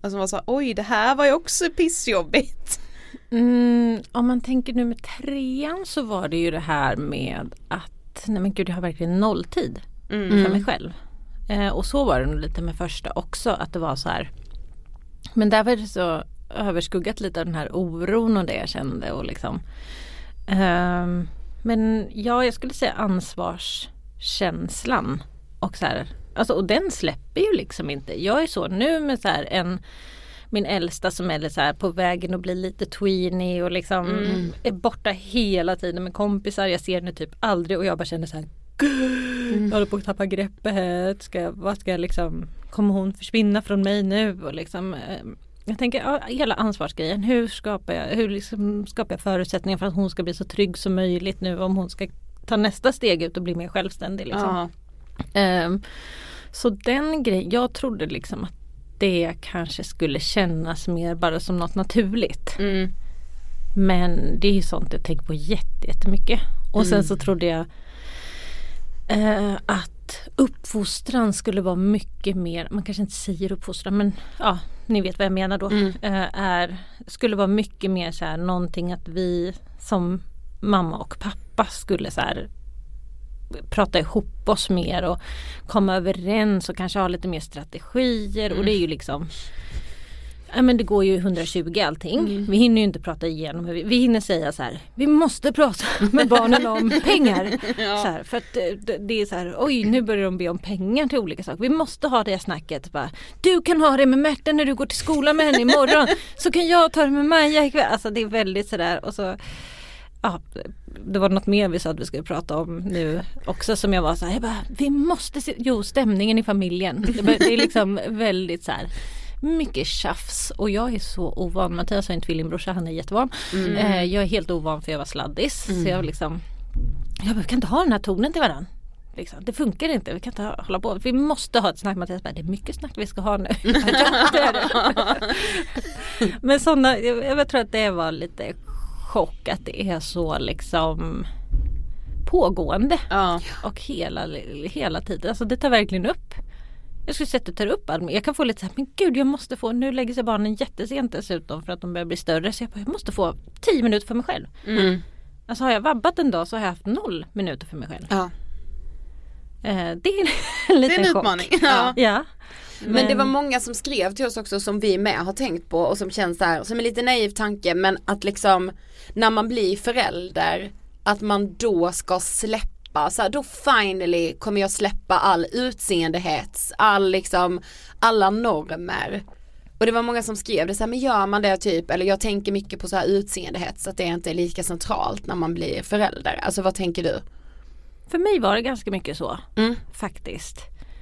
Alltså var så här, oj det här var ju också pissjobbigt. Mm, om man tänker nummer trean så var det ju det här med att nej men gud, jag har verkligen nolltid Mm. för mig själv. Eh, och så var det nog lite med första också, att det var så här. Men där var det så överskuggat lite av den här oron och det jag kände och liksom. Eh, men ja, jag skulle säga ansvarskänslan och så här. Alltså, och den släpper ju liksom inte. Jag är så nu med så här en min äldsta som är så här på vägen att bli lite tweeny och liksom mm. är borta hela tiden med kompisar. Jag ser henne typ aldrig och jag bara känner så här mm. jag håller på att tappa greppet. Ska, vad ska jag liksom, kommer hon försvinna från mig nu? Och liksom, jag tänker ja, hela ansvarsgrejen. Hur skapar jag, hur liksom skapar jag förutsättningar för att hon ska bli så trygg som möjligt nu om hon ska ta nästa steg ut och bli mer självständig liksom. Ja. Um, så den grejen, jag trodde liksom att det kanske skulle kännas mer bara som något naturligt. Mm. Men det är ju sånt jag tänker på jätte, jättemycket. Och mm. sen så trodde jag eh, att uppfostran skulle vara mycket mer, man kanske inte säger uppfostran, men ja, ni vet vad jag menar då. Mm. Eh, är, skulle vara mycket mer så här, någonting att vi som mamma och pappa skulle så här prata ihop oss mer och komma överens och kanske ha lite mer strategier mm. och det är ju liksom ja men det går ju hundratjugo allting. Mm. Vi hinner ju inte prata igenom hur vi, vi hinner säga så här, vi måste prata med barnen om pengar. Ja. Så här, för att det, det är så här, oj nu börjar de be om pengar till olika saker. Vi måste ha det snacket. Bara, du kan ha det med Märta när du går till skolan med henne imorgon. Så kan jag ta det med Maja ikväll. Alltså det är väldigt sådär och så ja, det var något mer vi sa att vi skulle prata om nu också som jag var så här, jag bara, vi måste se, jo stämningen i familjen. Det, det är liksom väldigt så här mycket tjafs och jag är så ovan. Mattias har en tvillingbrorsa, han är jättevan. Mm. Eh, jag är helt ovan för jag var sladdis. Mm. Så jag liksom, jag bara, vi kan inte ha den här tonen till varandra. Liksom. Det funkar inte, vi kan inte hålla på. Vi måste ha ett snack. Mattias bara, det är mycket snack vi ska ha nu. Ja, det är det. Men sådana, jag, jag tror att det var lite chock att det är så liksom pågående ja. Och hela, hela tiden. Alltså det tar verkligen upp. Jag skulle säga att det tar upp allt. Jag kan få lite så här, men gud jag måste få, nu lägger sig barnen jättesent dessutom för att de börjar bli större. Så jag, bara, jag måste få tio minuter för mig själv. Mm. Alltså har jag vabbat en dag så har jag haft noll minuter för mig själv. Ja. Eh, det är en liten det är en utmaning. Ja. Ja. Men, men det var många som skrev till oss också som vi med har tänkt på och som känns så här, som en lite naiv tanke, men att liksom när man blir förälder att man då ska släppa så här, då finally kommer jag släppa all utseendehets, all liksom alla normer. Och det var många som skrev det så här, men gör man det typ, eller jag tänker mycket på så här utseendehets, att det inte är lika centralt när man blir förälder. Alltså vad tänker du? För mig var det ganska mycket så, mm. faktiskt.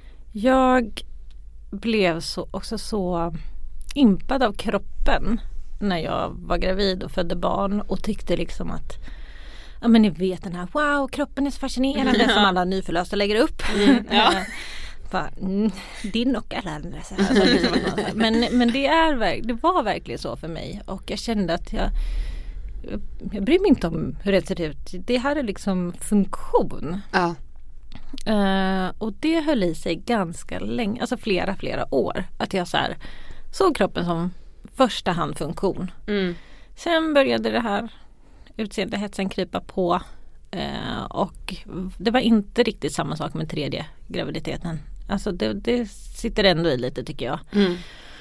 Jag blev så, också så impad av kroppen när jag var gravid och födde barn och tyckte liksom att ja men ni vet den här, wow kroppen är så fascinerande mm. som alla nyförlösta lägger upp. Mm. Ja. Bara, mm, din och alla andra. Så här, så liksom, men men det, är, det var verkligen så för mig och jag kände att jag jag bryr mig inte om hur det ser ut. Det här är liksom funktion. Ja. Uh, och det höll i sig ganska länge, alltså flera flera år, att jag så här, såg kroppen som första hand funktion. Mm. Sen började det här utseendehetsen krypa på uh, och det var inte riktigt samma sak med tredje graviditeten. Alltså det, det sitter ändå i lite tycker jag. Mm.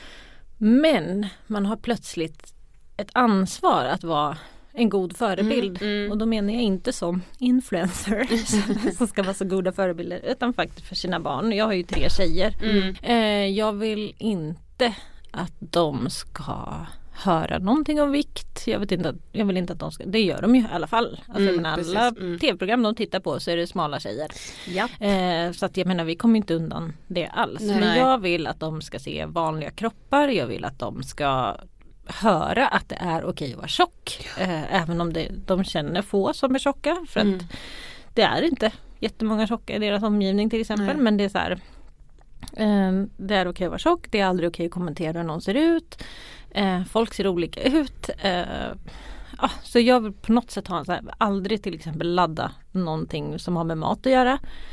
Men man har plötsligt ett ansvar att vara en god förebild. Mm, mm. Och då menar jag inte som influencer som ska vara så goda förebilder utan faktiskt för sina barn. Jag har ju tre tjejer. Mm. Eh, jag vill inte att de ska höra någonting om vikt. Jag vet inte, jag vill inte att de ska, det gör de ju i alla fall. Alltså, Mm, men alla mm. tv-program de tittar på så är det smala tjejer. Ja. Eh, så att jag menar vi kommer inte undan det alls. Nej. Men jag vill att de ska se vanliga kroppar. Jag vill att de ska höra att det är okej att vara tjock. Eh, även om det, de känner få som är tjocka. För att Mm. det är inte jättemånga tjocka i deras omgivning till exempel. Nej. Men det är så här. Eh, det är okej att vara tjock. Det är aldrig okej att kommentera hur någon ser ut. Eh, folk ser olika ut. Eh, ja, så jag vill på något sätt ha en så här, aldrig till exempel ladda någonting som har med mat att göra.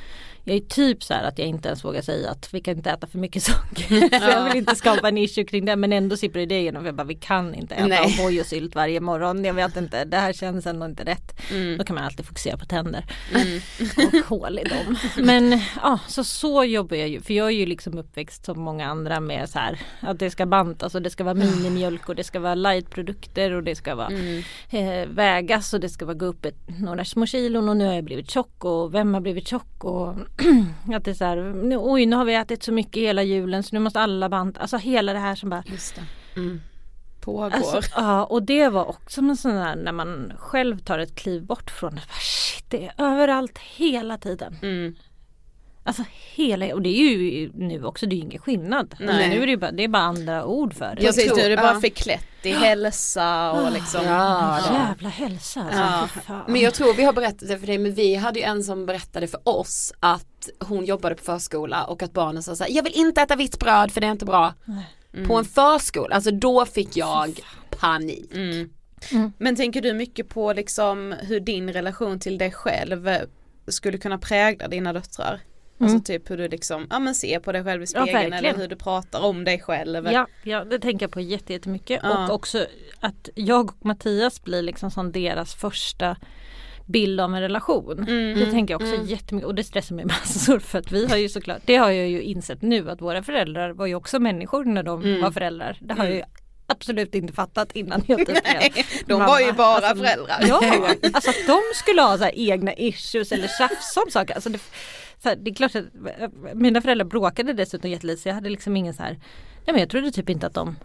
jag är typ så här att jag inte ens vågar säga att vi kan inte äta för mycket socker. För jag vill inte skapa en issue kring det, men ändå sipprar det igenom. För jag bara, vi kan inte äta O'boy och sylt varje morgon. Jag vet inte, det här känns ändå inte rätt. Mm. Då kan man alltid fokusera på tänder. Mm. Och hål i dem. Men ja, så så jobbar jag ju. För jag är ju liksom uppväxt som många andra med så här, att det ska bantas och det ska vara minimjölk och det ska vara lightprodukter och det ska vara mm. eh, vägas och det ska vara gå upp ett, några små kilon och nu har jag blivit tjock och vem har blivit tjock och att det är så här, oj nu har vi ätit så mycket hela julen så nu måste alla banta, alltså hela det här som bara just det. Mm. Pågår. Alltså, ja, och det var också en sån här när man själv tar ett kliv bort från det, bara, shit, det är överallt hela tiden. Mm. Alltså hela, och det är ju nu också, det är ju ingen skillnad. Nej. Nu är det bara, det är bara andra ord för det. Jag tror, nu är det bara ja. förklätt i hälsa och liksom. Ja, jävla hälsa. Alltså, ja. Men jag tror vi har berättat det för dig, men vi hade ju en som berättade för oss att hon jobbade på förskola och att barnen sa så här, jag vill inte äta vitt bröd för det är inte bra. Mm. På en förskola, alltså då fick jag panik. Mm. Mm. Men tänker du mycket på liksom hur din relation till dig själv skulle kunna prägla dina döttrar? Mm. Alltså typ hur du liksom, ja men ser på dig själv i spegeln ja, eller hur du pratar om dig själv. Ja, ja det tänker jag på jättemycket. Ja. Och också att jag och Mattias blir liksom som deras första bild av en relation. Mm. Det tänker jag också mm. jättemycket. Och det stressar mig massor för att vi har ju såklart, det har jag ju insett nu att våra föräldrar var ju också människor när de mm. var föräldrar. Det har mm. jag ju absolut inte fattat innan jag typ Nej, de mamma. var ju bara alltså, föräldrar. Ja, alltså att de skulle ha så här egna issues eller tjafs om saker. Alltså det, så här, det är klart att mina föräldrar bråkade dessutom jättelite så jag hade liksom ingen så här, nej men jag trodde typ inte att de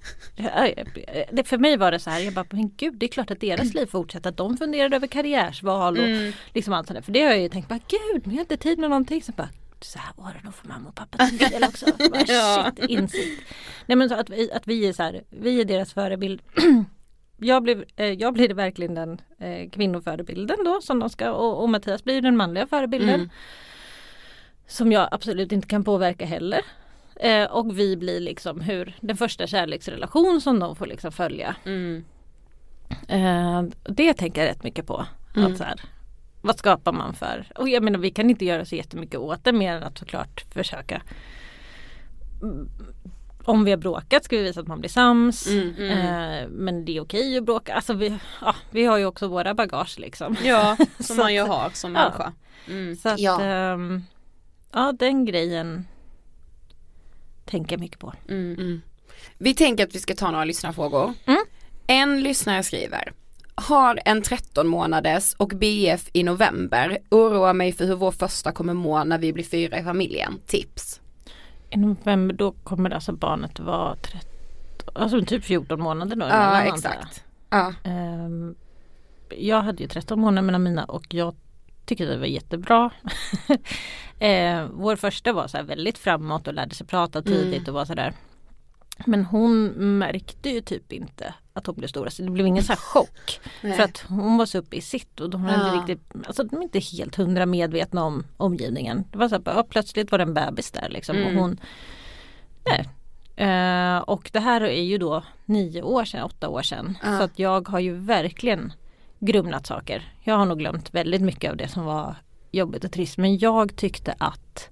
det, för mig var det så här, jag bara, men gud, det är klart att deras liv fortsätter, att de funderade över karriärsval och mm. liksom allt sådär, för det har jag ju tänkt, bara gud, men jag har inte tid med någonting, så bara, så här var det nog för mamma och pappa till del också. Bara, ja. Shit, insikt. Nej men så att vi, att vi är så här, vi är deras förebild. jag, blev, eh, jag blir verkligen den eh, kvinnoförebilden då som de ska, och, och Mattias blir den manliga förebilden. Mm. Som jag absolut inte kan påverka heller. Eh, och vi blir liksom hur den första kärleksrelation som de får liksom följa. Mm. Eh, det tänker jag rätt mycket på. Mm. Att så här, vad skapar man för? Och jag menar, vi kan inte göra så jättemycket åt det mer än att såklart försöka. Om vi har bråkat ska vi visa att man blir sams. Mm, mm. Eh, men det är okej att bråka. Alltså vi, ja, vi har ju också våra bagage liksom. Ja, som man ju har som ja. människa. Mm. Så att, ja. Ähm, ja, den grejen tänker jag mycket på. Mm. Mm. Vi tänker att vi ska ta några lyssnarfrågor. Mm. En lyssnare skriver: har en tretton månaders och B F i november. Oroar mig för hur vår första kommer må när vi blir fyra i familjen. Tips. I november då kommer alltså barnet vara tretton, alltså typ fjorton månader då. Ja, exakt. Ja. Um, jag hade ju tretton månader mellan mina och jag tycker det var jättebra. uh, vår första var så här väldigt framåt och lärde sig prata tidigt mm. och var så där. Men hon märkte ju typ inte att hon blev stora. Så det blev ingen så här chock. Nej. För att hon var så uppe i sitt. Och de var ja. inte riktigt, alltså de är inte helt hundra medvetna om omgivningen. Det var så här, plötsligt var det en bebis där liksom. Mm. Och hon, nej. Uh, och det här är ju då nio år sedan, åtta år sedan. Ja. Så att jag har ju verkligen grumlat saker. Jag har nog glömt väldigt mycket av det som var jobbigt och trist. Men jag tyckte att...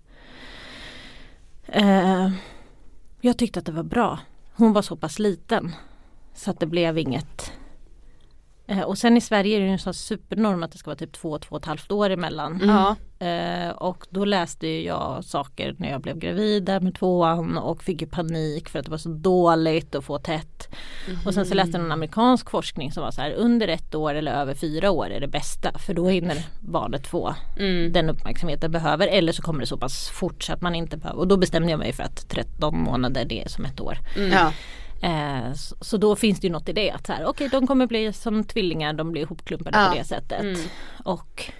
Uh, Jag tyckte att det var bra. Hon var så pass liten så att det blev inget. Eh, och sen i Sverige är det ju en sån supernorm att det ska vara typ två, två och ett halvt år emellan. Mm. Eh, och då läste ju jag saker när jag blev gravid där med tvåan och fick ju panik för att det var så dåligt att få tätt. Mm. Och sen så läste jag en amerikansk forskning som var så här, under ett år eller över fyra år är det bästa. För då hinner barnet få mm. den uppmärksamhet det behöver. Eller så kommer det så pass fort så att man inte behöver. Och då bestämde jag mig för att tretton månader det är som ett år. Mm. Ja. Eh, så, så då finns det ju något i det att så här, okej, okay, de kommer bli som tvillingar, de blir ihopklumpade ja. på det sättet. Mm. Och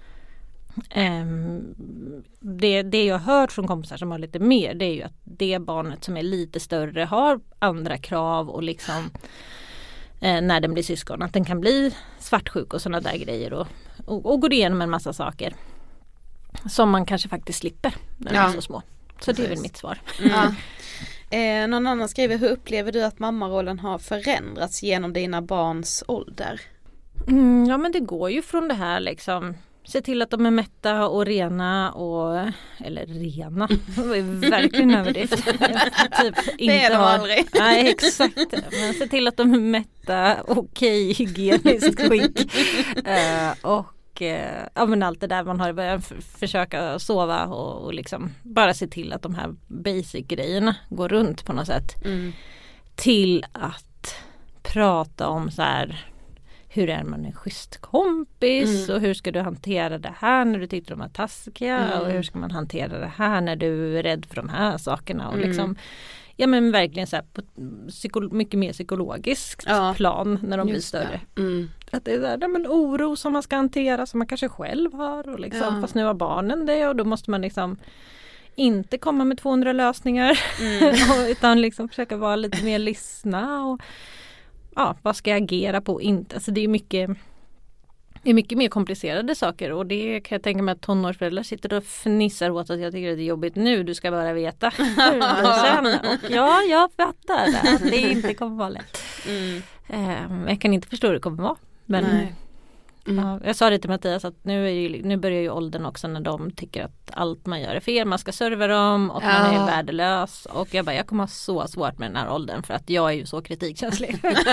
Um, det, det jag har hört från kompisar som har lite mer, det är ju att det barnet som är lite större har andra krav och liksom eh, när den blir syskon, att den kan bli svartsjuk och sådana där grejer och, och, och går igenom en massa saker som man kanske faktiskt slipper när ja. de är så små. Så Precis. Det är väl mitt svar. Mm. Ja. Eh, någon annan skriver, hur upplever du att mammarollen har förändrats genom dina barns ålder? Mm, ja men det går ju från det här liksom se till att de är mätta och rena och, eller rena, det var verkligen överdrift. typ inte det är de har, aldrig. Nej, exakt. Men se till att de är mätta, okej, hygieniskt skick. uh, och uh, ja, men allt det där man har börjat f- försöka sova och, och liksom bara se till att de här basic-grejerna går runt på något sätt. Mm. Till att prata om så här, hur är man en schysst kompis mm. och hur ska du hantera det här när du tycker de är taskiga mm. och hur ska man hantera det här när du är rädd för de här sakerna och mm. liksom, ja men verkligen så här på psyko- mycket mer psykologiskt ja. plan när de blir större. Mm. Att det är där, men oro som man ska hantera som man kanske själv har och liksom, ja. fast nu har barnen det och då måste man liksom inte komma med tvåhundra lösningar mm. utan liksom försöka vara lite mer lyssna och ja, vad ska jag agera på inte? Alltså det är mycket, det är mycket mer komplicerade saker och det kan jag tänka mig att tonårsföräldrar sitter och fnissar åt att jag tycker att det är jobbigt nu, du ska bara veta hur man känner. Och ja, jag fattar det, att det inte kommer vara lätt. Mm. Um, jag kan inte förstå hur det kommer vara. Men Nej. Mm. Ja, jag sa det till Mattias att nu, är ju, nu börjar ju åldern också när de tycker att allt man gör är fel. Man ska serva dem och ja. man är värdelös. Och jag bara, jag kommer ha så svårt med den här åldern för att jag är ju så kritikkänslig.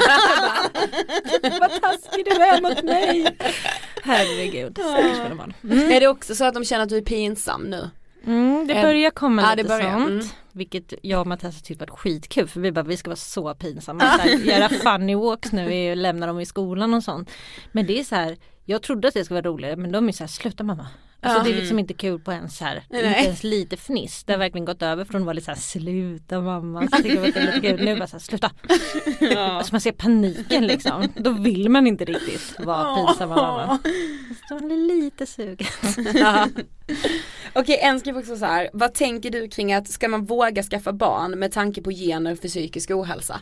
Vad taskig du är mot mig. Herregud. Mm. Är det också så att de känner att du är pinsam nu? Mm, det börjar komma ja, lite det börjar. sånt. Mm. Vilket jag och Mattias tyckte var skitkul. För vi bara, vi ska vara så pinsamma. Så här, göra funny walks nu. Vi lämnar dem i skolan och sånt. Men det är så här, jag trodde att det skulle vara roligare. Men de är så här, sluta mamma. Alltså, ja. Det är liksom inte kul på ens här. Nej. Inte ens lite fniss. Det har verkligen gått över från att vara lite så här, sluta mamma. Så tycker jag att det är lite kul. Nu bara så här, sluta. Ja. Alltså man ser paniken liksom. Då vill man inte riktigt vara pinsamma mamma. Så man blir lite sugen. Ja. Okej, en skriver också så här. Vad tänker du kring att ska man våga skaffa barn med tanke på gener för psykisk ohälsa?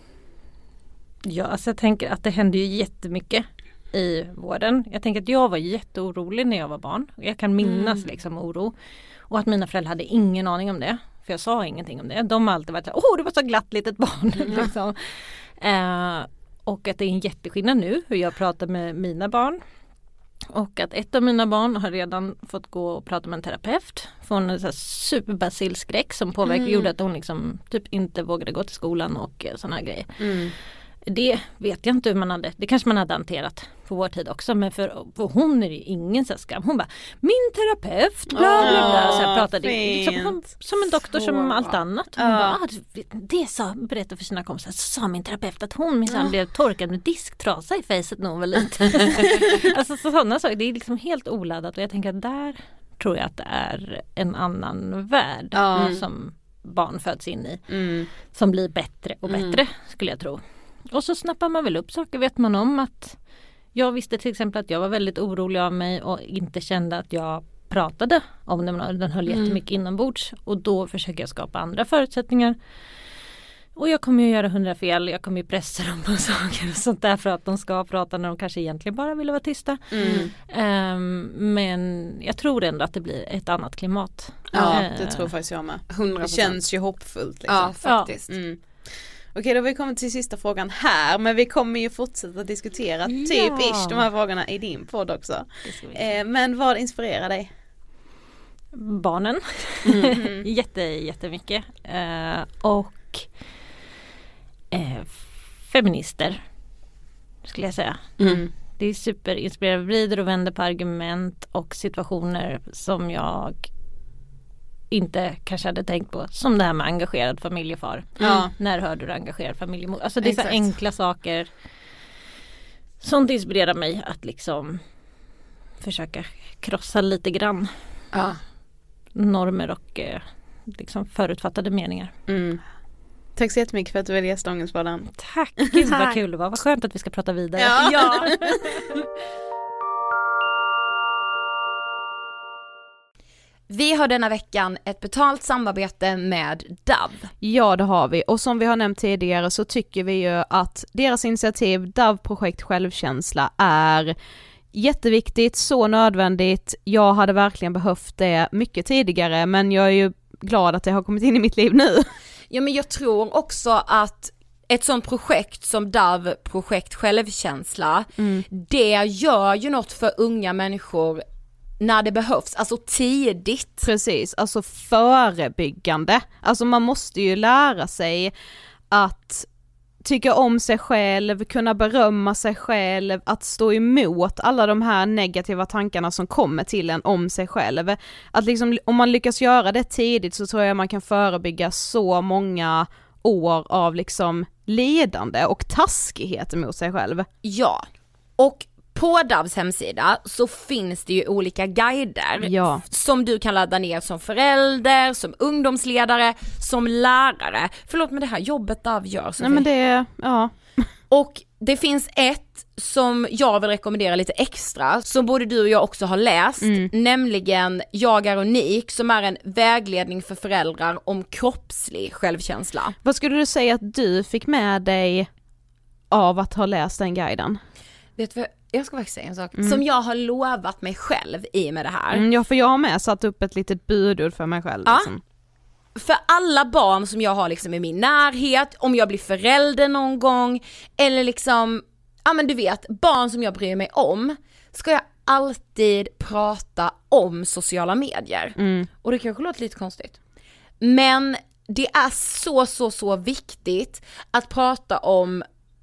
Ja, alltså jag tänker att det händer ju jättemycket i vården. Jag tänker att jag var jätteorolig när jag var barn. Jag kan minnas mm. liksom oro. Och att mina föräldrar hade ingen aning om det. För jag sa ingenting om det. De har alltid varit så här, åh, du var så glatt litet barn. Mm. liksom. eh, och att det är en jätteskillnad nu hur jag pratar med mina barn. Och att ett av mina barn har redan fått gå och prata med en terapeut. Från en superbasilskräck som påverkade, mm. gjorde att hon liksom typ inte vågade gå till skolan och sådana här grejer. Mm. Det vet jag inte hur man hade, det kanske man hade hanterat på vår tid också, men för, för hon är det ingen så skam. Hon bara, min terapeut, bla bla bla. Så jag pratade liksom, hon, som en doktor så. Som allt annat. Hon uh. bara, ah, det sa, berättade för sina kompisar, så sa min terapeut att hon minsann uh. blev torkad med disktrasa i facet när hon var liten. Alltså så, sådana saker, det är liksom helt oladdat och jag tänker att där tror jag att det är en annan värld uh. som barn föds in i. Mm. Som blir bättre och bättre mm. skulle jag tro. Och så snappar man väl upp saker, vet man om att jag visste till exempel att jag var väldigt orolig av mig och inte kände att jag pratade om den. Den höll jättemycket mm. inombords och då försöker jag skapa andra förutsättningar. Och jag kommer ju göra hundra fel, jag kommer ju pressa dem på saker och sånt där för att de ska prata när de kanske egentligen bara ville vara tysta. Mm. Um, men jag tror ändå att det blir ett annat klimat. Ja, uh, det tror faktiskt jag med. hundra procent. Det känns ju hoppfullt. Liksom. Ja, faktiskt. Ja. Mm. Okej, då har vi kommit till sista frågan här, men vi kommer ju fortsätta diskutera ja. typ ish de här frågorna i din podd också. Eh, men vad inspirerar dig? Barnen. Mm. Jätte, jättemycket. Eh, och eh, feminister skulle jag säga. Mm. Det är superinspirerande, vrider och vänder på argument och situationer som jag inte kanske hade tänkt på, som det här med engagerad familjefar. Mm. När hörde du engagerad familjemor? Alltså det är så enkla saker. Sånt inspirerar mig att liksom försöka krossa lite grann ja. normer och eh, liksom förutfattade meningar. Mm. Tack så jättemycket för att du ville gästa Ångestpodden. Tack, gud vad kul det var. Vad skönt att vi ska prata vidare. Ja. ja. Vi har denna veckan ett betalt samarbete med Dove. Ja, det har vi. Och som vi har nämnt tidigare så tycker vi ju att deras initiativ Dove-projekt Självkänsla är jätteviktigt, så nödvändigt. Jag hade verkligen behövt det mycket tidigare, men jag är ju glad att det har kommit in i mitt liv nu. Ja, men jag tror också att ett sånt projekt som Dove projekt självkänsla, Mm. det gör ju något för unga människor när det behövs, alltså tidigt. Precis, alltså förebyggande. Alltså man måste ju lära sig att tycka om sig själv, kunna berömma sig själv, att stå emot alla de här negativa tankarna som kommer till en om sig själv. Att liksom, om man lyckas göra det tidigt så tror jag man kan förebygga så många år av liksom lidande och taskighet mot sig själv. Ja, och på Doves hemsida så finns det ju olika guider Ja. som du kan ladda ner som förälder, som ungdomsledare, som lärare. Förlåt, men det här jobbet Dove gör, Sofie. Nej men det, ja. Och det finns ett som jag vill rekommendera lite extra, som både du och jag också har läst, Mm. nämligen Jag är unik, som är en vägledning för föräldrar om kroppslig självkänsla. Vad skulle du säga att du fick med dig av att ha läst den guiden? Vet du vad, jag ska faktiskt säga en sak Mm. som jag har lovat mig själv i med det här. Mm, ja, för jag har med satt upp ett litet budord för mig själv. Ja. Liksom. För alla barn som jag har liksom i min närhet, om jag blir förälder någon gång, eller liksom, ja men du vet, barn som jag bryr mig om, ska jag alltid prata om sociala medier. Mm. Och det kanske låter lite konstigt. Men det är så, så, så viktigt att prata om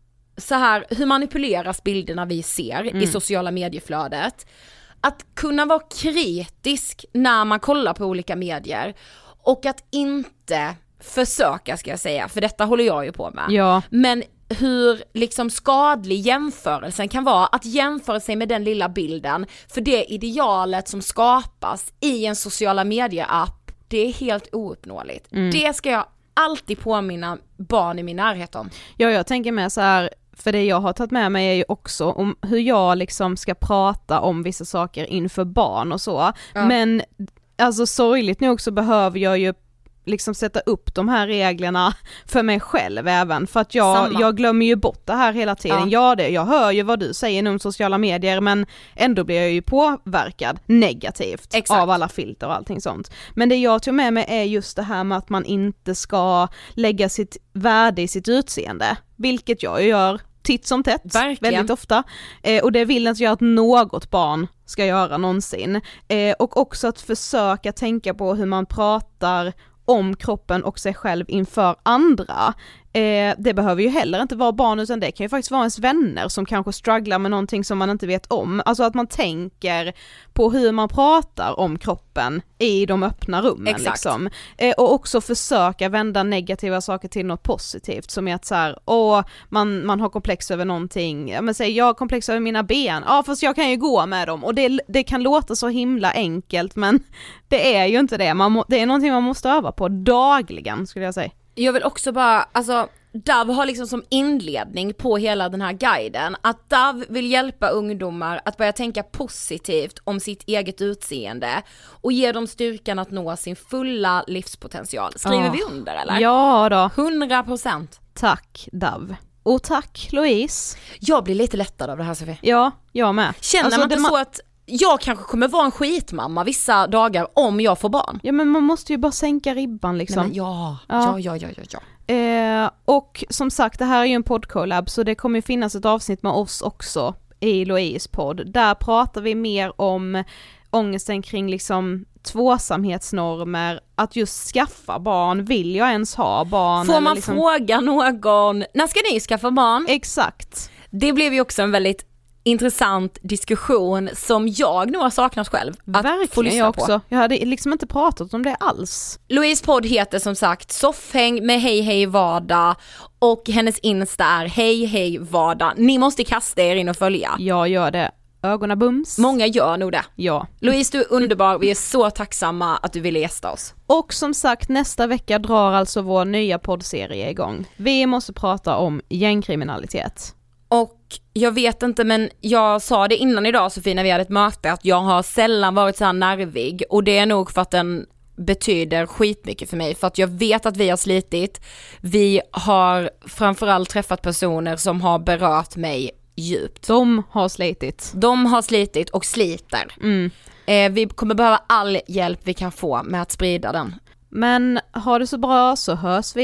så här, hur manipuleras bilderna vi ser Mm. i sociala medieflödet. Att kunna vara kritisk när man kollar på olika medier. Och att inte försöka, ska jag säga, för detta håller jag ju på med. Ja. Men hur liksom skadlig jämförelsen kan vara, att jämföra sig med den lilla bilden, för det idealet som skapas i en sociala medier-app, det är helt ouppnåeligt. Mm. Det ska jag alltid påminna barn i min närhet om. Ja, jag tänker med så här, för det jag har tagit med mig är ju också om hur jag liksom ska prata om vissa saker inför barn och så. Ja. Men alltså sorgligt nog så behöver jag ju liksom sätta upp de här reglerna för mig själv även, för att jag, Samma. jag glömmer ju bort det här hela tiden. Ja. Ja, det, jag hör ju vad du säger om sociala medier, men ändå blir jag ju påverkad negativt. Exakt. Av alla filter och allting sånt. Men det jag tog med mig är just det här med att man inte ska lägga sitt värde i sitt utseende, vilket jag gör titt som tätt, Verkligen. väldigt ofta. Eh, och det vill inte jag att något barn ska göra någonsin. Eh, och också att försöka tänka på hur man pratar om kroppen och sig själv inför andra. Eh, det behöver ju heller inte vara barn, utan det kan ju faktiskt vara ens vänner som kanske strugglar med någonting som man inte vet om. Alltså att man tänker på hur man pratar om kroppen i de öppna rummen. Exakt. Liksom. Eh, och också försöka vända negativa saker till något positivt, som är att så här, åh, man, man har komplex över någonting. Ja, men säg, jag har komplex över mina ben. Ja, fast jag kan ju gå med dem. Och det, det kan låta så himla enkelt, men det är ju inte det. Man må, det är någonting man måste öva på dagligen, skulle jag säga. Jag vill också bara, alltså Dove har liksom som inledning på hela den här guiden att Dove vill hjälpa ungdomar att börja tänka positivt om sitt eget utseende och ge dem styrkan att nå sin fulla livspotential. Skriver Ja. vi under eller? Ja då. hundra procent. Tack Dove. Och tack Louise. Jag blir lite lättad av det här, Sofie. Ja, jag med. Känner Alltså, man det inte ma- så att jag kanske kommer vara en skitmamma vissa dagar om jag får barn? Ja, men man måste ju bara sänka ribban liksom. Nej, men ja, Ja. ja, ja, ja, ja, ja. Eh, och som sagt, det här är ju en poddcollab, så det kommer ju finnas ett avsnitt med oss också i Louise podd. Där pratar vi mer om ångesten kring liksom tvåsamhetsnormer, att just skaffa barn. Vill jag ens ha barn? Får eller man liksom... fråga någon, när ska ni skaffa barn? Exakt. Det blev ju också en väldigt intressant diskussion som jag nog har saknat själv att få Verkligen, lyssna jag på. också. Jag hade liksom inte pratat om det alls. Louise podd heter som sagt Soffhäng med Hej Hej Vardag och hennes Insta är Hej Hej Vardag. Ni måste kasta er in och följa. Jag gör det. Ögonen bums. Många gör nog det. Ja. Louise, du är underbar. Vi är så tacksamma att du ville gästa oss. Och som sagt, nästa vecka drar alltså vår nya poddserie igång. Vi måste prata om gängkriminalitet. Och jag vet inte, men jag sa det innan idag, Sofie, när vi hade ett möte, att jag har sällan varit så här nervig, och det är nog för att den betyder skitmycket för mig, för att jag vet att vi har slitit. Vi har framförallt träffat personer som har berört mig djupt. De har slitit. De har slitit och sliter. Mm. Eh, vi kommer behöva all hjälp vi kan få med att sprida den. Men ha det så bra, så hörs vi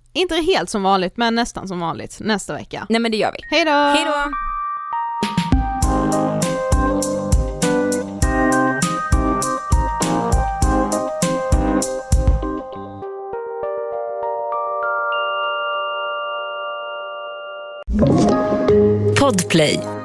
inte helt som vanligt men nästan som vanligt nästa vecka. Nej men det gör vi. Hej då! Hej då! Podplay.